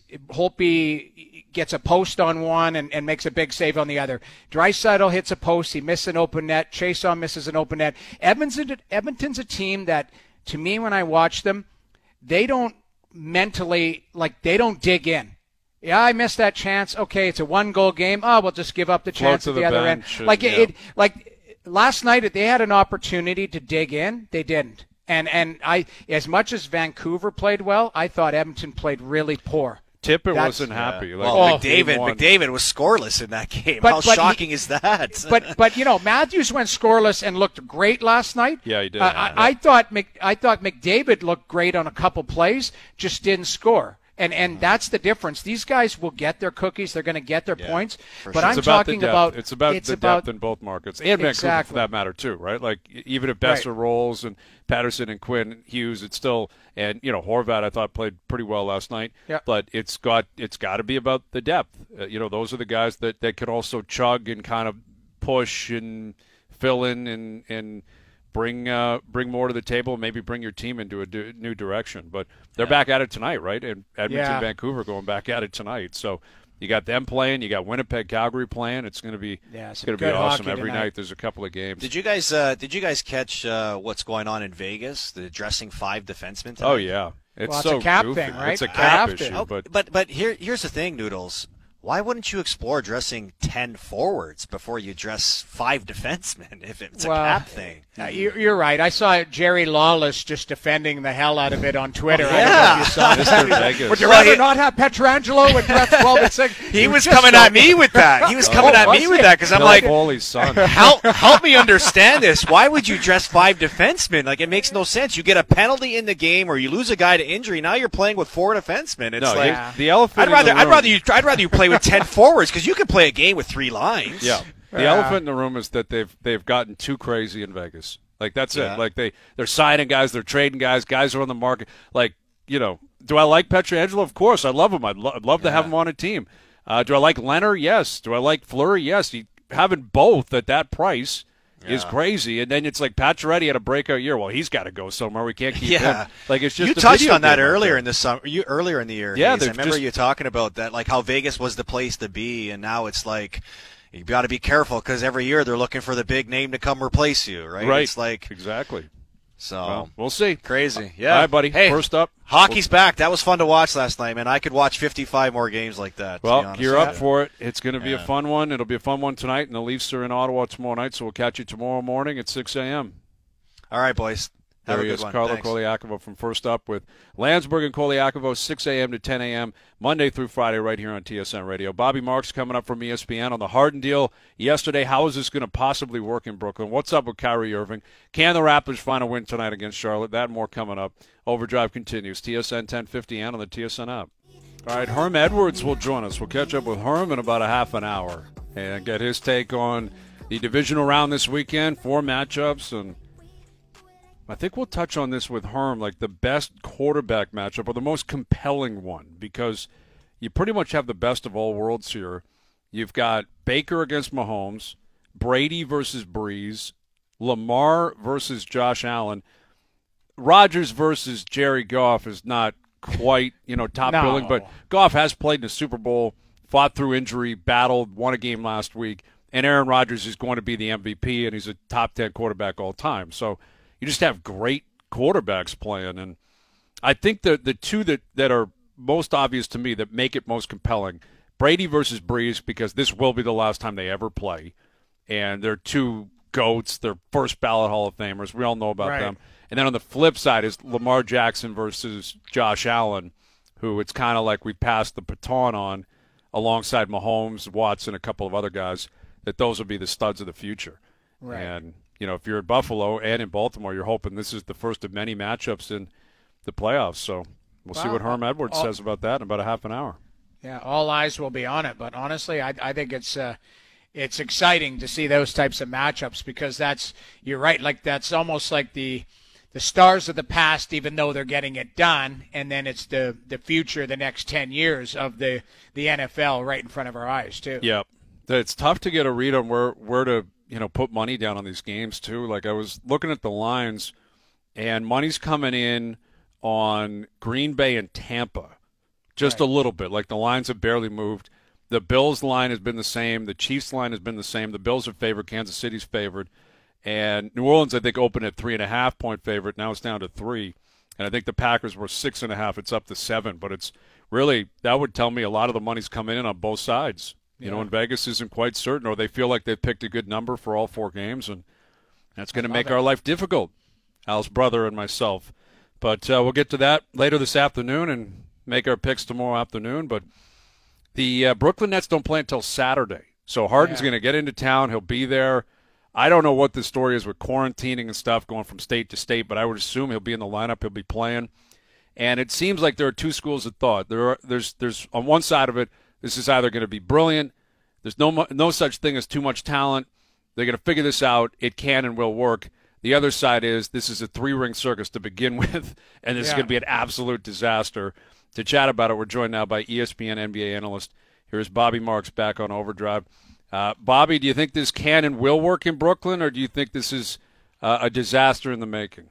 Speaker 3: Holtby gets a post on one and, and makes a big save on the other. Draisaitl hits a post. He misses an open net. Chiasson misses an open net. Edmonton, Edmonton's a team that, to me, when I watch them, they don't mentally, like, they don't dig in. Yeah, I missed that chance. Okay, it's a one-goal game. Oh, we'll just give up the chance at the, the other end.
Speaker 2: And,
Speaker 3: like,
Speaker 2: yeah.
Speaker 3: it, it, like last night, they had an opportunity to dig in. They didn't. And and I, as much as Vancouver played well, I thought Edmonton played really poor.
Speaker 2: Tippett
Speaker 3: That's-
Speaker 2: wasn't happy.
Speaker 4: Yeah.
Speaker 2: Like,
Speaker 4: Well,
Speaker 3: Oh.
Speaker 4: McDavid,
Speaker 2: game one.
Speaker 4: McDavid was scoreless in that game.
Speaker 3: But-
Speaker 4: How
Speaker 3: but
Speaker 4: shocking
Speaker 3: he-
Speaker 4: is that?
Speaker 3: But but you know, Matthews went scoreless and looked great last night.
Speaker 2: Yeah, he did.
Speaker 3: Uh, I, I thought Mc, I thought McDavid looked great on a couple plays, just didn't score. And and that's the difference. These guys will get their cookies. They're going to get their
Speaker 4: Yeah,
Speaker 3: points.
Speaker 4: for
Speaker 3: But
Speaker 4: sure.
Speaker 3: I'm
Speaker 2: It's about
Speaker 3: talking
Speaker 2: the depth.
Speaker 3: about
Speaker 2: it's about
Speaker 3: it's
Speaker 2: the
Speaker 3: about,
Speaker 2: depth in both markets and Vancouver
Speaker 3: Exactly.
Speaker 2: for that matter too, right? Like e- even if Besser
Speaker 3: Right.
Speaker 2: rolls and Patterson and Quinn Hughes, it's still and you know Horvat I thought played pretty well last night.
Speaker 3: Yeah.
Speaker 2: But it's got it's got to be about the depth. Uh, you know those are the guys that that can also chug and kind of push and fill in and and bring uh, bring more to the table, and maybe bring your team into a do- new direction. But they're
Speaker 4: Yeah.
Speaker 2: back at it tonight, right? And Edmonton,
Speaker 3: Yeah.
Speaker 2: Vancouver going back at it tonight. So you got them playing, you got Winnipeg, Calgary playing. It's going to be
Speaker 3: Yeah,
Speaker 2: it's
Speaker 3: some
Speaker 2: going to be
Speaker 3: good
Speaker 2: awesome
Speaker 3: hockey
Speaker 2: every
Speaker 3: tonight.
Speaker 2: night. There's a couple of games.
Speaker 4: Did you guys uh, did you guys catch uh, what's going on in Vegas? The dressing five defensemen tonight?
Speaker 2: Oh yeah, it's
Speaker 3: Well, it's
Speaker 2: so
Speaker 3: a cap
Speaker 2: goofy.
Speaker 3: thing, right?
Speaker 2: It's a
Speaker 3: I
Speaker 2: cap
Speaker 3: have to.
Speaker 2: issue,
Speaker 4: Oh,
Speaker 2: but
Speaker 4: but but here here's the thing, Noodles. Why wouldn't you explore dressing ten forwards before you dress five defensemen if it's a
Speaker 3: Well,
Speaker 4: cap thing?
Speaker 3: Uh, you- You're right. I saw Jerry Lawless just defending the hell out of it on Twitter. I don't know
Speaker 4: yeah.
Speaker 3: if you saw
Speaker 2: Mister
Speaker 3: that.
Speaker 2: Vegas.
Speaker 3: Would you
Speaker 4: Well,
Speaker 3: rather
Speaker 4: he-
Speaker 3: not have Petrangelo and Brett twelve and six?
Speaker 4: He was
Speaker 3: just
Speaker 4: coming
Speaker 3: so-
Speaker 4: at me with that. He was coming
Speaker 3: Oh,
Speaker 4: at me
Speaker 3: was
Speaker 4: with
Speaker 3: he?
Speaker 4: that because I'm
Speaker 2: Bill
Speaker 4: like,
Speaker 2: Foley's son.
Speaker 4: help help me understand this. Why would you dress five defensemen? Like it makes no sense. You get a penalty in the game or you lose a guy to injury. Now you're playing with four defensemen. It's
Speaker 2: no,
Speaker 4: like
Speaker 2: he- the elephant.
Speaker 4: I'd
Speaker 2: in
Speaker 4: rather
Speaker 2: the
Speaker 4: I'd
Speaker 2: room-
Speaker 4: rather you I'd rather you play with ten forwards because you can play a game with three lines.
Speaker 2: Yeah. The
Speaker 3: Yeah.
Speaker 2: elephant in the room is that they've they've gotten too crazy in Vegas. Like that's
Speaker 4: Yeah.
Speaker 2: it. Like they they're signing guys, they're trading guys, guys are on the market. Like you know, do I like Pietrangelo? Of course, I love him. I'd, lo- I'd love to have him on a team. Uh, do I like Leonard? Yes. Do I like Fleury? Yes. He, having both at that price is
Speaker 4: Yeah.
Speaker 2: crazy. And then it's like Pacioretty had a breakout year. Well, he's got to go somewhere. We can't keep
Speaker 4: Yeah.
Speaker 2: him. Like it's just
Speaker 4: you
Speaker 2: a
Speaker 4: touched
Speaker 2: video
Speaker 4: on that
Speaker 2: game out
Speaker 4: earlier
Speaker 2: there.
Speaker 4: in the summer. You earlier in the year.
Speaker 2: Yeah,
Speaker 4: Hayes. I
Speaker 2: they've
Speaker 4: remember
Speaker 2: just-
Speaker 4: you talking about that, like how Vegas was the place to be, and now it's like you got to be careful because every year they're looking for the big name to come replace you, right?
Speaker 2: Right.
Speaker 4: It's like
Speaker 2: exactly.
Speaker 4: so
Speaker 2: Well, we'll see.
Speaker 4: crazy. Yeah,
Speaker 2: All right, buddy.
Speaker 4: Hey,
Speaker 2: First up,
Speaker 4: hockey's back. That was fun to watch last night, man. I could watch fifty-five more games like that. to be
Speaker 2: Well,
Speaker 4: honest
Speaker 2: gear
Speaker 4: with
Speaker 2: up
Speaker 4: you.
Speaker 2: for it. It's going to be a
Speaker 4: Yeah.
Speaker 2: fun one. It'll be a fun one tonight, and the Leafs are in Ottawa tomorrow night, so we'll catch you tomorrow morning at six a.m.
Speaker 4: All right, boys. Have
Speaker 2: There
Speaker 4: a
Speaker 2: he
Speaker 4: good
Speaker 2: is,
Speaker 4: one.
Speaker 2: Carlo
Speaker 4: Thanks.
Speaker 2: Koliakovo from First Up with Landsberg and Koliakovo, six a.m. to ten a.m., Monday through Friday right here on T S N Radio. Bobby Marks coming up from E S P N on the Harden deal yesterday. How is this going to possibly work in Brooklyn? What's up with Kyrie Irving? Can the Raptors find a win tonight against Charlotte? That and more coming up. Overdrive continues. T S N ten fifty and on the T S N app. All right, Herm Edwards will join us. We'll catch up with Herm in about a half an hour and get his take on the divisional round this weekend, four matchups, and I think we'll touch on this with Herm, like the best quarterback matchup or the most compelling one, because you pretty much have the best of all worlds here. You've got Baker against Mahomes, Brady versus Breeze, Lamar versus Josh Allen. Rodgers versus Jerry Goff is not quite, you know, top
Speaker 3: No.
Speaker 2: billing, but Goff has played in the Super Bowl, fought through injury, battled, won a game last week, and Aaron Rodgers is going to be the M V P, and he's a top ten quarterback all time. So you just have great quarterbacks playing, and I think the the two that, that are most obvious to me that make it most compelling, Brady versus Breeze, because this will be the last time they ever play, and they're two GOATs, they're first ballot Hall of Famers. We all know about
Speaker 3: Right.
Speaker 2: them. And then on the flip side is Lamar Jackson versus Josh Allen, who it's kind of like we passed the baton on alongside Mahomes, Watson, a couple of other guys. that those will be the studs of the future.
Speaker 3: Right.
Speaker 2: And, you know, if you're in Buffalo and in Baltimore, you're hoping this is the first of many matchups in the playoffs. So we'll
Speaker 3: Wow.
Speaker 2: see what Herm Edwards
Speaker 3: all,
Speaker 2: says about that in about a half an hour.
Speaker 3: Yeah, all eyes will be on it. But honestly, I, I think it's uh, it's exciting to see those types of matchups because that's you're right. Like that's almost like the the stars of the past, even though they're getting it done, and then it's the the future, the next ten years of the the N F L right in front of our eyes too.
Speaker 2: Yep. It's tough to get a read on where where to you know put money down on these games too. Like I was looking at the lines, and money's coming in on Green Bay and Tampa. Just
Speaker 3: Right.
Speaker 2: a little bit. Like the lines have barely moved. The Bills line has been the same. The Chiefs line has been the same. The Bills are favored. Kansas City's favored. And New Orleans, I think, opened at three and a half point favorite. Now it's down to three. And I think the Packers were six and a half. It's up to seven. But it's really, that would tell me a lot of the money's coming in on both sides. You
Speaker 3: Yeah.
Speaker 2: know, and Vegas isn't quite certain, or they feel like they've picked a good number for all four games. And that's going to make
Speaker 3: it.
Speaker 2: our life difficult, Al's brother and myself. But uh, we'll get to that later this afternoon and make our picks tomorrow afternoon. But the uh, Brooklyn Nets don't play until Saturday. So Harden's
Speaker 3: Yeah.
Speaker 2: going to get into town. He'll be there. I don't know what the story is with quarantining and stuff going from state to state, but I would assume he'll be in the lineup. He'll be playing. And it seems like there are two schools of thought. There are, there's, there's on one side of it, this is either going to be brilliant. There's no, no such thing as too much talent. They're going to figure this out. It can and will work. The other side is this is a three-ring circus to begin with, and this
Speaker 3: Yeah.
Speaker 2: is going to be an absolute disaster. To chat about it, we're joined now by E S P N N B A analyst. Here's Bobby Marks back on Overdrive. Uh, Bobby, do you think this can and will work in Brooklyn, or do you think this is uh, a disaster in the making?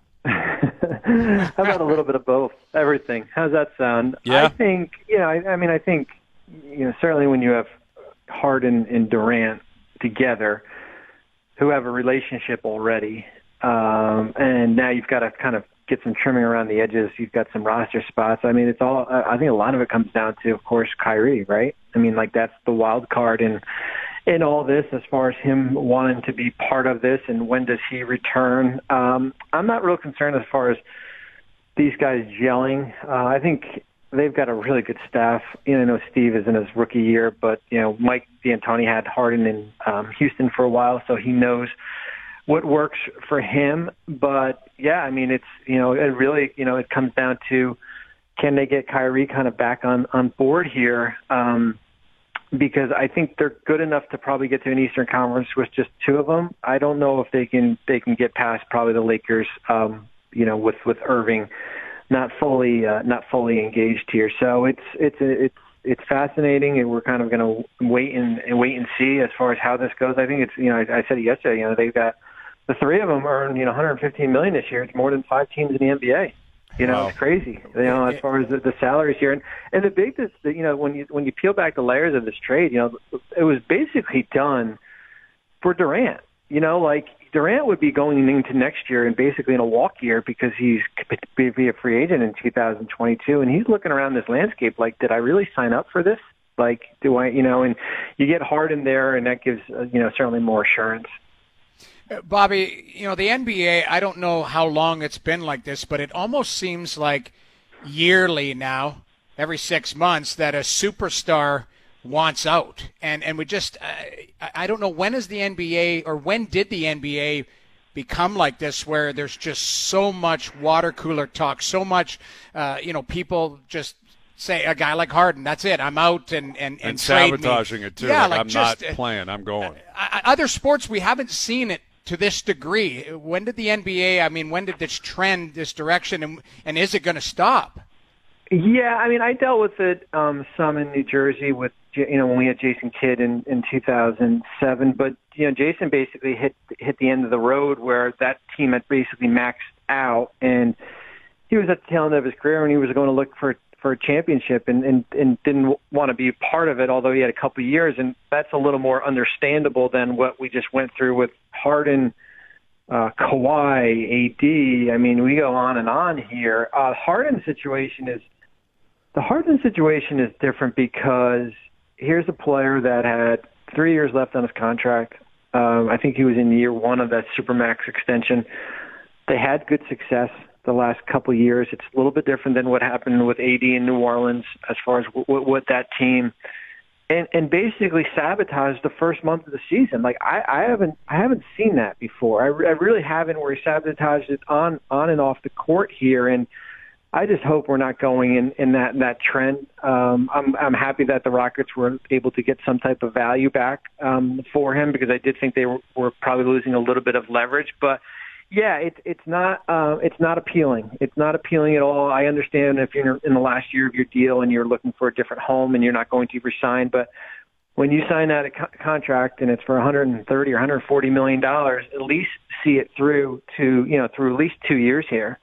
Speaker 5: How about a little bit of both? Everything. How's that sound?
Speaker 2: Yeah.
Speaker 5: I think, you know, I, I mean, I think, you know, certainly when you have Harden and Durant together, who have a relationship already, um, and now you've got to kind of get some trimming around the edges. You've got some roster spots. I mean, it's all. I think a lot of it comes down to, of course, Kyrie, right? I mean, like that's the wild card in in all this, as far as him wanting to be part of this, and when does he return? Um, I'm not real concerned as far as these guys gelling. Uh, I think they've got a really good staff. You know, I know Steve is in his rookie year, but you know, Mike D'Antoni had Harden in um, Houston for a while, so he knows what works for him. But yeah, I mean, it's, you know, it really, you know, it comes down to, can they get Kyrie kind of back on, on board here? Um, because I think they're good enough to probably get to an Eastern Conference with just two of them. I don't know if they can, they can get past probably the Lakers, um, you know, with, with Irving not fully, uh, not fully engaged here. So it's, it's, it's, it's fascinating, and we're kind of going to wait and, and wait and see as far as how this goes. I think it's, you know, I, I said it yesterday, you know, they've got, the three of them earn, you know, one hundred fifteen million dollars this year. It's more than five teams in the N B A. You know,
Speaker 2: Wow.
Speaker 5: It's crazy. You know, as far as the, the salaries here, and and the big, is that, you know, when you when you peel back the layers of this trade, you know, it was basically done for Durant. You know, like Durant would be going into next year and basically in a walk year because he's be, be a free agent in two thousand twenty-two, and he's looking around this landscape like, did I really sign up for this? Like, do I, you know? And you get Harden there, and that gives uh, you know certainly more assurance.
Speaker 3: Bobby, you know, the N B A, I don't know how long it's been like this, but it almost seems like yearly now, every six months, that a superstar wants out. And and we just, uh, I don't know, when is the N B A, or when did the N B A become like this, where there's just so much water cooler talk, so much, uh, you know, people just say, a guy like Harden, that's it, I'm out, and and, and,
Speaker 2: And
Speaker 3: trade me.
Speaker 2: sabotaging it, too.
Speaker 3: Yeah,
Speaker 2: like,
Speaker 3: like
Speaker 2: I'm
Speaker 3: just,
Speaker 2: not playing. I'm going.
Speaker 3: Uh, other sports, we haven't seen it to this degree. When did the N B A, I mean, when did this trend, this direction, and, and is it going to stop?
Speaker 5: Yeah, I mean, I dealt with it um, some in New Jersey with, you know, when we had Jason Kidd in, in two thousand seven. But, you know, Jason basically hit hit the end of the road where that team had basically maxed out, and he was at the tail end of his career, and he was going to look for for a championship, and, and, and didn't want to be a part of it, although he had a couple of years, and that's a little more understandable than what we just went through with Harden, uh, Kawhi, A D. I mean, we go on and on here. Uh, Harden's situation is, the Harden situation is different because here's a player that had three years left on his contract. Um, I think he was in year one of that Supermax extension. They had good success the last couple of years. It's a little bit different than what happened with A D in New Orleans as far as w- w- what that team and and basically sabotage the first month of the season. Like I, I haven't I haven't seen that before. I, I really haven't, where he sabotaged it on on and off the court here. And I just hope we're not going in, in that that trend. Um, I'm I'm happy that the Rockets were able to get some type of value back um, for him, because I did think they were, were probably losing a little bit of leverage. But yeah, it's it's not uh, it's not appealing. It's not appealing at all. I understand if you're in the last year of your deal and you're looking for a different home and you're not going to resign, but when you sign that co- contract and it's for one hundred thirty or one hundred forty million dollars, at least see it through to you know through at least two years here.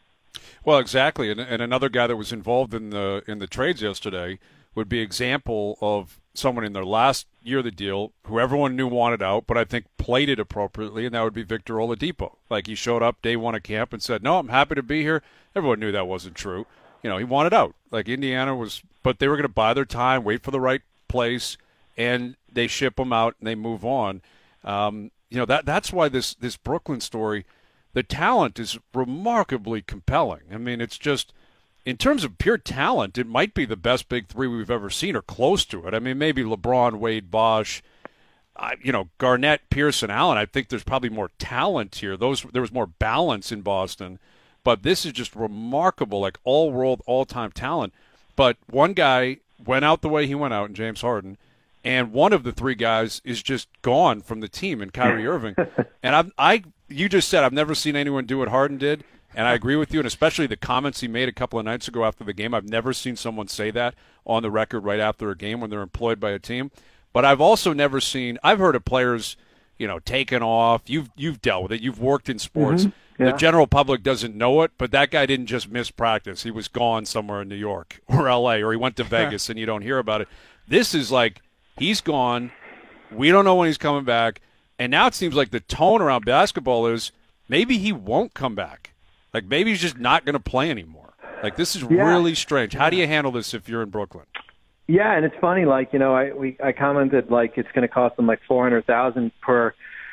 Speaker 2: Well, exactly, and, and another guy that was involved in the in the trades yesterday would be example of someone in their last year of the deal who everyone knew wanted out, but I think played it appropriately, and that would be Victor Oladipo. Like, he showed up day one of camp and said, no, I'm happy to be here. Everyone knew that wasn't true. You know, he wanted out. Like, Indiana was – but they were going to buy their time, wait for the right place, and they ship him out and they move on. Um, you know, that that's why this this Brooklyn story, the talent is remarkably compelling. I mean, it's just – in terms of pure talent, it might be the best big three we've ever seen, or close to it. I mean, maybe LeBron, Wade, Bosh, uh, you know, Garnett, Pierce, and Allen. I think there's probably more talent here. Those there was more balance in Boston, but this is just remarkable, like all-world, all-time talent. But one guy went out the way he went out in James Harden, and one of the three guys is just gone from the team in Kyrie Irving. And I, I, you just said I've never seen anyone do what Harden did. And I agree with you, and especially the comments he made a couple of nights ago after the game. I've never seen someone say that on the record right after a game when they're employed by a team. But I've also never seen – I've heard of players, you know, taken off. You've you've dealt with it. You've worked in sports.
Speaker 5: Mm-hmm. Yeah.
Speaker 2: The general public doesn't know it, but that guy didn't just miss practice. He was gone somewhere in New York or L A, or he went to Vegas, and you don't hear about it. This is like he's gone. We don't know when he's coming back. And now it seems like the tone around basketball is maybe he won't come back. Like, maybe he's just not going to play anymore. Like, this is
Speaker 5: yeah.
Speaker 2: really strange. How do you handle this if you're in Brooklyn?
Speaker 5: Yeah, and it's funny. Like, you know, I we I commented like it's going to cost him like four hundred thousand per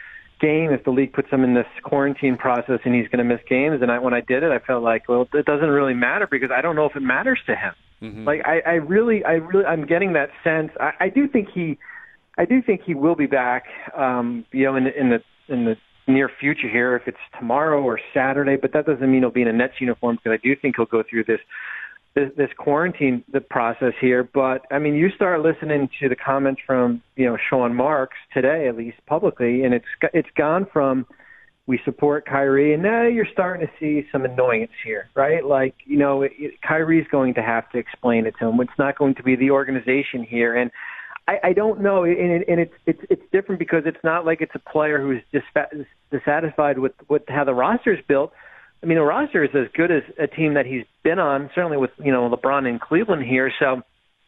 Speaker 5: game if the league puts him in this quarantine process and he's going to miss games. And I, when I did it, I felt like, well, it doesn't really matter, because I don't know if it matters to him. Mm-hmm. Like, I, I really, I really, I'm getting that sense. I, I do think he, I do think he will be back. Um, you know, in the in the in the. near future here, if it's tomorrow or Saturday, but that doesn't mean he'll be in a Nets uniform, because I do think he'll go through this, this this quarantine the process here. But I mean, you start listening to the comments from you know Sean Marks today, at least publicly, and it's it's gone from we support Kyrie, and now you're starting to see some annoyance here, right? Like you know, it, it, Kyrie's going to have to explain it to him. It's not going to be the organization here, and I, I don't know, and, it, and it's it's it's different because it's not like it's a player who's disfa- dissatisfied with, with how the roster is built. I mean, the roster is as good as a team that he's been on, certainly with you know LeBron in Cleveland here. So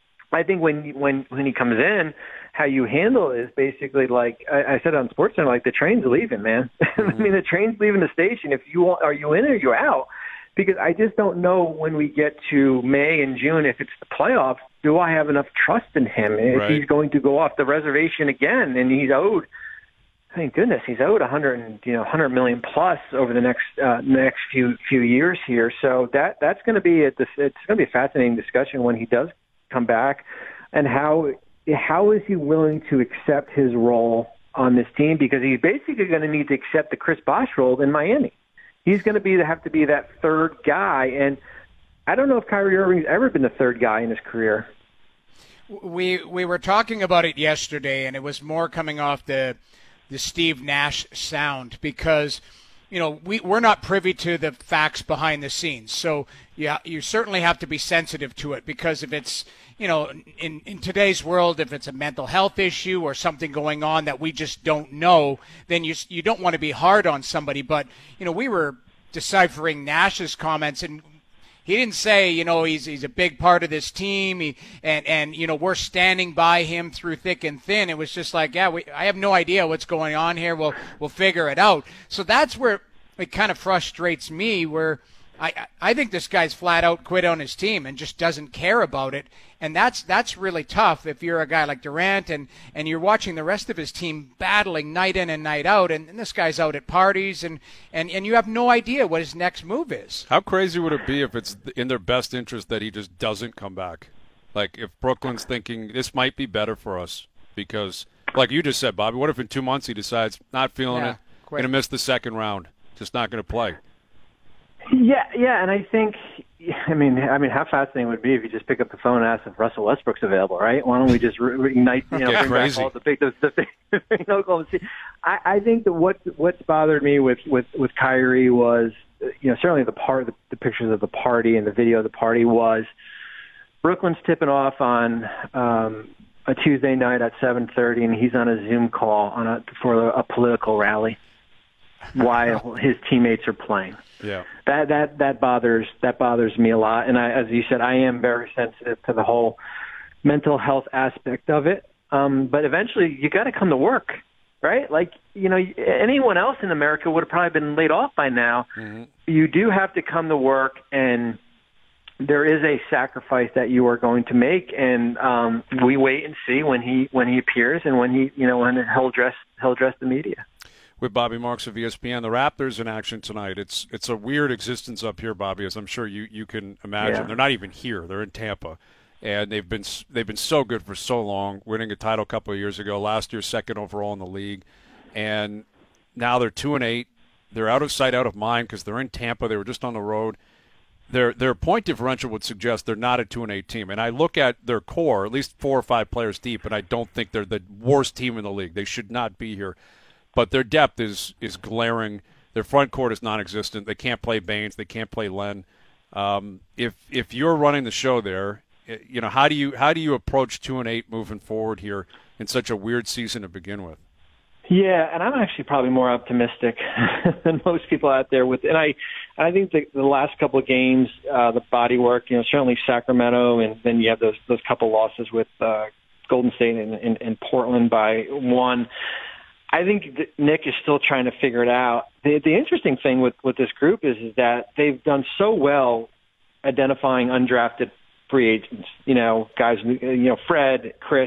Speaker 5: I think when when when he comes in, how you handle it is basically like I, I said on SportsCenter, like the train's leaving, man. Mm-hmm. I mean, the train's leaving the station. If you want, are you in or you're out? Because I just don't know when we get to May and June, if it's the playoffs, do I have enough trust in him? If right. he's going to go off the reservation again, and he's owed, thank goodness, he's owed one hundred, you know, one hundred million plus over the next uh, next few few years here. So that that's going to be a, it's going to be a fascinating discussion when he does come back, and how how is he willing to accept his role on this team? Because he's basically going to need to accept the Chris Bosh role in Miami. He's going to be have to be that third guy, and I don't know if Kyrie Irving's ever been the third guy in his career.
Speaker 3: We we were talking about it yesterday, and it was more coming off the the Steve Nash sound, because you know we we're not privy to the facts behind the scenes. So yeah, you certainly have to be sensitive to it, because if it's you know in in today's world, if it's a mental health issue or something going on that we just don't know, then you you don't want to be hard on somebody. But you know we were deciphering Nash's comments, and he didn't say, you know, he's he's a big part of this team, he, and and you know we're standing by him through thick and thin. It was just like, yeah, we, I have no idea what's going on here. We'll we'll figure it out. So that's where it kind of frustrates me, where I I think this guy's flat out quit on his team and just doesn't care about it, and that's that's really tough if you're a guy like Durant and and you're watching the rest of his team battling night in and night out, and, and this guy's out at parties, and, and and you have no idea what his next move is.
Speaker 2: How crazy would it be if it's in their best interest that he just doesn't come back? Like if Brooklyn's thinking this might be better for us because, like you just said, Bobby, what if in two months he decides not feeling
Speaker 3: Yeah,
Speaker 2: it,
Speaker 3: quit.
Speaker 2: going to miss the second round, just not going to play?
Speaker 5: Yeah, yeah, and I think, I mean, I mean, how fascinating would it be if you just pick up the phone and ask if Russell Westbrook's available, right? Why don't we just re- reignite, you know,
Speaker 2: Get
Speaker 5: bring
Speaker 2: crazy.
Speaker 5: back all the big, the, the big, you know, Oklahoma City. I, I think that what what's bothered me with with with Kyrie was, you know, certainly the part, the, the pictures of the party and the video of the party was Brooklyn's tipping off on um, a Tuesday night at seven thirty, and he's on a Zoom call on a for a, a political rally while his teammates are playing.
Speaker 2: Yeah.
Speaker 5: That that that bothers that bothers me a lot, and I, as you said, I am very sensitive to the whole mental health aspect of it. Um, but eventually, you got to come to work, right? Like you know, anyone else in America would have probably been laid off by now. Mm-hmm. You do have to come to work, and there is a sacrifice that you are going to make, and um, we wait and see when he when he appears and when he you know when he'll address he'll address the media.
Speaker 2: With Bobby Marks of E S P N. The Raptors in action tonight. It's it's a weird existence up here, Bobby, as I'm sure you, you can imagine.
Speaker 5: Yeah.
Speaker 2: They're not even here. They're in Tampa, and they've been they've been so good for so long, winning a title a couple of years ago. Last year, second overall in the league, and now they're two and eight. They're out of sight, out of mind because they're in Tampa. They were just on the road. Their their point differential would suggest they're not a two and eight team. And I look at their core, at least four or five players deep, and I don't think they're the worst team in the league. They should not be here. But their depth is is glaring. Their front court is non-existent. They can't play Baines. They can't play Len. Um, if if you're running the show there, you know how do you how do you approach two and eight moving forward here in such a weird season to begin with?
Speaker 5: Yeah, and I'm actually probably more optimistic than most people out there. With and I, I think the, the last couple of games, uh, the body work, you know, certainly Sacramento, and then you have those those couple losses with uh, Golden State and, and, and Portland by one. I think that Nick is still trying to figure it out. The, the interesting thing with, with this group is, is that they've done so well identifying undrafted free agents, you know, guys, you know, Fred, Chris,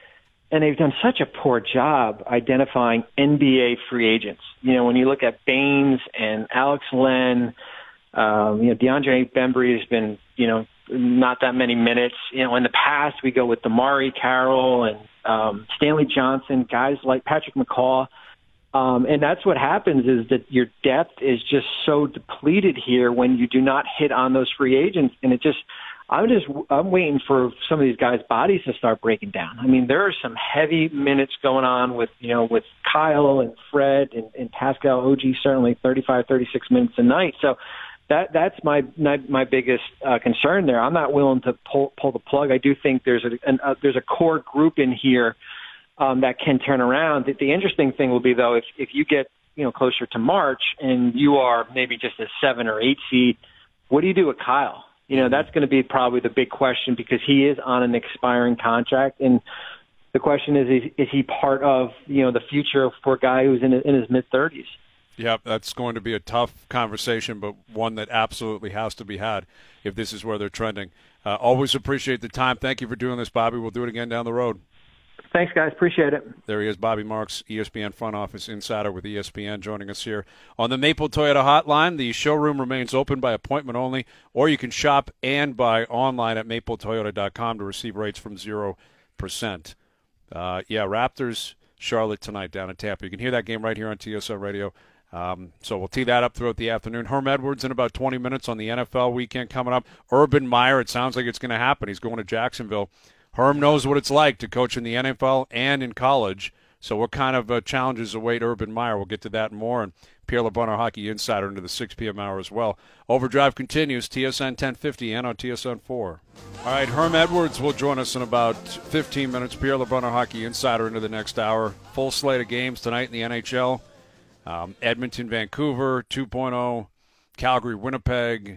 Speaker 5: and they've done such a poor job identifying N B A free agents. You know, when you look at Baines and Alex Len, um, you know, DeAndre Bembry has been, you know, not that many minutes. You know, in the past, we go with Damari Carroll and um, Stanley Johnson, guys like Patrick McCaw. Um, and that's what happens is that your depth is just so depleted here when you do not hit on those free agents. And it just, I'm just, I'm waiting for some of these guys' bodies to start breaking down. I mean, there are some heavy minutes going on with, you know, with Kyle and Fred and, and Pascal O G, certainly thirty-five, thirty-six minutes a night. So that, that's my, my, my biggest uh, concern there. I'm not willing to pull, pull the plug. I do think there's a, an, uh, there's a core group in here um, that can turn around. The, the interesting thing will be though, if, if you get, you know, closer to March and you are maybe just a seven or eight seed, what do you do with Kyle? You know, that's going to be probably the big question because he is on an expiring contract. And the question is, is, is he part of, you know, the future for a guy who's in, in his mid-thirties?
Speaker 2: Yep, that's going to be a tough conversation, but one that absolutely has to be had if this is where they're trending. Uh, always appreciate the time. Thank you for doing this, Bobby. We'll do it again down the road.
Speaker 5: Thanks, guys. Appreciate it.
Speaker 2: There he is, Bobby Marks, E S P N front office insider with E S P N, joining us here on the Maple Toyota Hotline. The showroom remains open by appointment only, or you can shop and buy online at maple toyota dot com to receive rates from zero percent. Uh, yeah, Raptors, Charlotte tonight down in Tampa. You can hear that game right here on T S N Radio. Um, so we'll tee that up throughout the afternoon. Herm Edwards in about twenty minutes on the N F L weekend coming up. Urban Meyer, it sounds like it's going to happen. He's going to Jacksonville. Herm knows what it's like to coach in the N F L and in college. So what kind of uh, challenges await Urban Meyer? We'll get to that and more. And Pierre LeBrun, our hockey insider, into the six p.m. hour as well. Overdrive continues, T S N ten fifty and on T S N four. All right, Herm Edwards will join us in about fifteen minutes. Pierre LeBrun, our hockey insider, into the next hour. Full slate of games tonight in the N H L. Um, Edmonton, Vancouver, two point oh. Calgary, Winnipeg.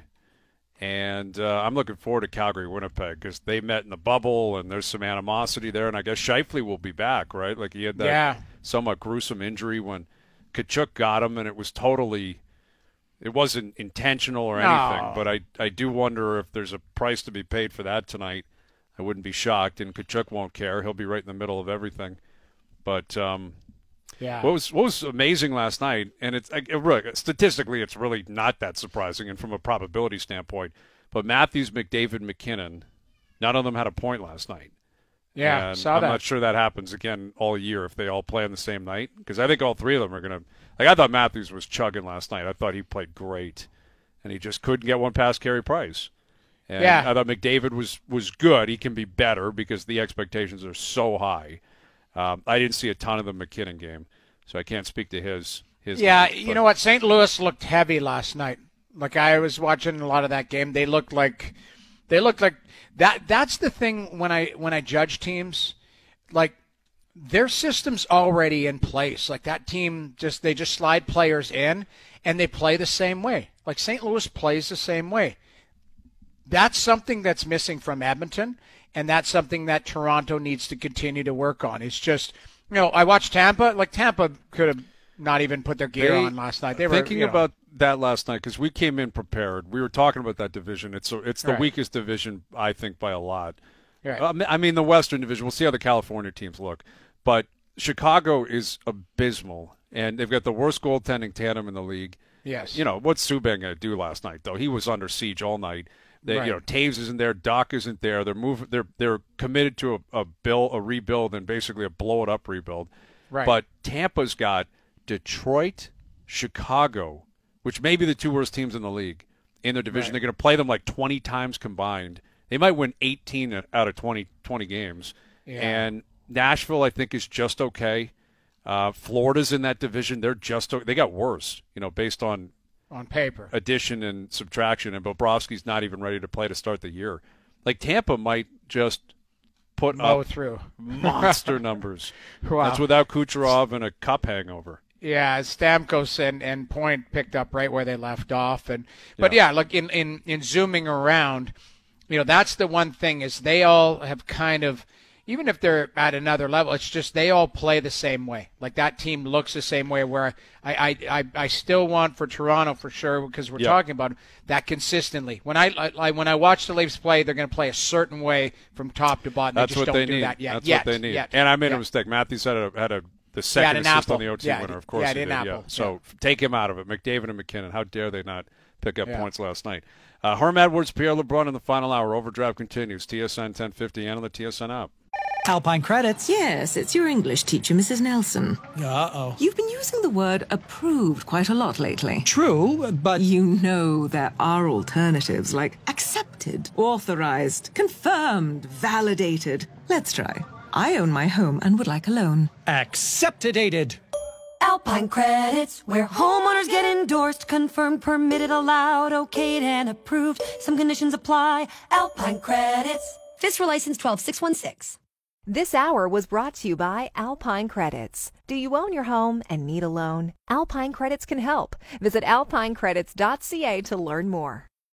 Speaker 2: And uh, I'm looking forward to Calgary, Winnipeg, because they met in the bubble, and there's some animosity there. And I guess Scheifele will be back, right? Like he had that
Speaker 3: yeah.
Speaker 2: somewhat gruesome injury when Tkachuk got him, and it was totally – it wasn't intentional or anything.
Speaker 3: No.
Speaker 2: But I, I do wonder if there's a price to be paid for that tonight. I wouldn't be shocked, and Tkachuk won't care. He'll be right in the middle of everything. But um,
Speaker 3: yeah.
Speaker 2: what was what was amazing last night, and it's it really, statistically it's really not that surprising, and from a probability standpoint, but Matthews, McDavid, McKinnon, None of them had a point last night.
Speaker 3: Yeah,
Speaker 2: and
Speaker 3: saw
Speaker 2: I'm
Speaker 3: that.
Speaker 2: not sure that happens again all year if they all play on the same night, because I think all three of them are going to – like I thought Matthews was chugging last night. I thought he played great, and he just couldn't get one past Carey Price. And
Speaker 3: Yeah.
Speaker 2: I thought McDavid was, was good. He can be better because the expectations are so high. Um, I didn't see a ton of the McKinnon game, so I can't speak to his his.
Speaker 3: Yeah,
Speaker 2: games,
Speaker 3: you
Speaker 2: but-
Speaker 3: know what? Saint Louis looked heavy last night. Like I was watching a lot of that game. They looked like they looked like that. That's the thing when I when I judge teams, like their system's already in place. Like that team just they just slide players in and they play the same way. Like Saint Louis plays the same way. That's something that's missing from Edmonton, and that's something that Toronto needs to continue to work on. It's just, you know, I watched Tampa. Like Tampa could have not even put their gear
Speaker 2: They-
Speaker 3: on last night. They were
Speaker 2: thinking
Speaker 3: you know,
Speaker 2: about that last night because we came in prepared. We were talking about that division. It's a, it's the
Speaker 3: Right.
Speaker 2: weakest division, I think, by a lot.
Speaker 3: Right.
Speaker 2: Um, I mean, the Western Division. We'll see how the California teams look, but Chicago is abysmal, and they've got the worst goaltending tandem in the league.
Speaker 3: Yes.
Speaker 2: You know what's Subban going to do last night? Though he was under siege all night. They,
Speaker 3: Right.
Speaker 2: You know, Taves isn't there. Doc isn't there. They're moving. They're they're committed to a, a bill, a rebuild, and basically a blow it up rebuild.
Speaker 3: Right.
Speaker 2: But Tampa's got Detroit, Chicago, which may be the two worst teams in the league in their division.
Speaker 3: Right.
Speaker 2: They're going to play them like twenty times combined. They might win eighteen out of twenty, twenty games.
Speaker 3: Yeah.
Speaker 2: And Nashville, I think, is just okay. Uh, Florida's in that division. They're just o- they got worse, you know, based on
Speaker 3: on paper.
Speaker 2: addition and subtraction. And Bobrovsky's not even ready to play to start the year. Like Tampa might just put
Speaker 3: Mow
Speaker 2: up
Speaker 3: through.
Speaker 2: monster numbers.
Speaker 3: Wow.
Speaker 2: That's without Kucherov and a cup hangover.
Speaker 3: Yeah, Stamkos and, and Point picked up right where they left off, and but yeah, look in, in, in zooming around, you know that's the one thing is they all have kind of, even if they're at another level, it's just they all play the same way. Like that team looks the same way. Where I I, I, I still want for Toronto for sure because we're
Speaker 2: Yeah.
Speaker 3: talking about that consistently. When I, I when I watch the Leafs play, they're going to play a certain way from top to bottom.
Speaker 2: That's
Speaker 3: they just
Speaker 2: what
Speaker 3: don't
Speaker 2: they
Speaker 3: do
Speaker 2: need.
Speaker 3: that yet.
Speaker 2: That's
Speaker 3: yet,
Speaker 2: what they need.
Speaker 3: Yet.
Speaker 2: And I made
Speaker 3: Yeah.
Speaker 2: a mistake. Matthews had a had a the
Speaker 3: Yeah,
Speaker 2: second
Speaker 3: an
Speaker 2: assist
Speaker 3: apple.
Speaker 2: on the O T
Speaker 3: Yeah,
Speaker 2: winner. Of course,
Speaker 3: yeah,
Speaker 2: he
Speaker 3: an
Speaker 2: did.
Speaker 3: apple.
Speaker 2: Yeah. So
Speaker 3: Yeah.
Speaker 2: take him out of it. McDavid and McKinnon. How dare they not pick up
Speaker 3: Yeah.
Speaker 2: points last night? Uh, Herm Edwards, Pierre LeBrun in the final hour. Overdrive continues. T S N ten fifty and on the T S N app.
Speaker 6: Alpine Credits.
Speaker 7: Yes, it's your English teacher, Missus Nelson.
Speaker 6: Uh-oh.
Speaker 7: You've been using the word approved quite a lot lately.
Speaker 6: True, but
Speaker 7: You know there are alternatives like accepted, authorized, confirmed, validated. Let's try. I own my home and would like a loan.
Speaker 6: accepted.
Speaker 8: Alpine Credits, where homeowners get endorsed, confirmed, permitted, allowed, okayed, and approved. Some conditions apply. Alpine Credits. FISRA license twelve six one six.
Speaker 1: This hour was brought to you by Alpine Credits. Do you own your home and need a loan? Alpine Credits can help. Visit alpine credits dot c a to learn more.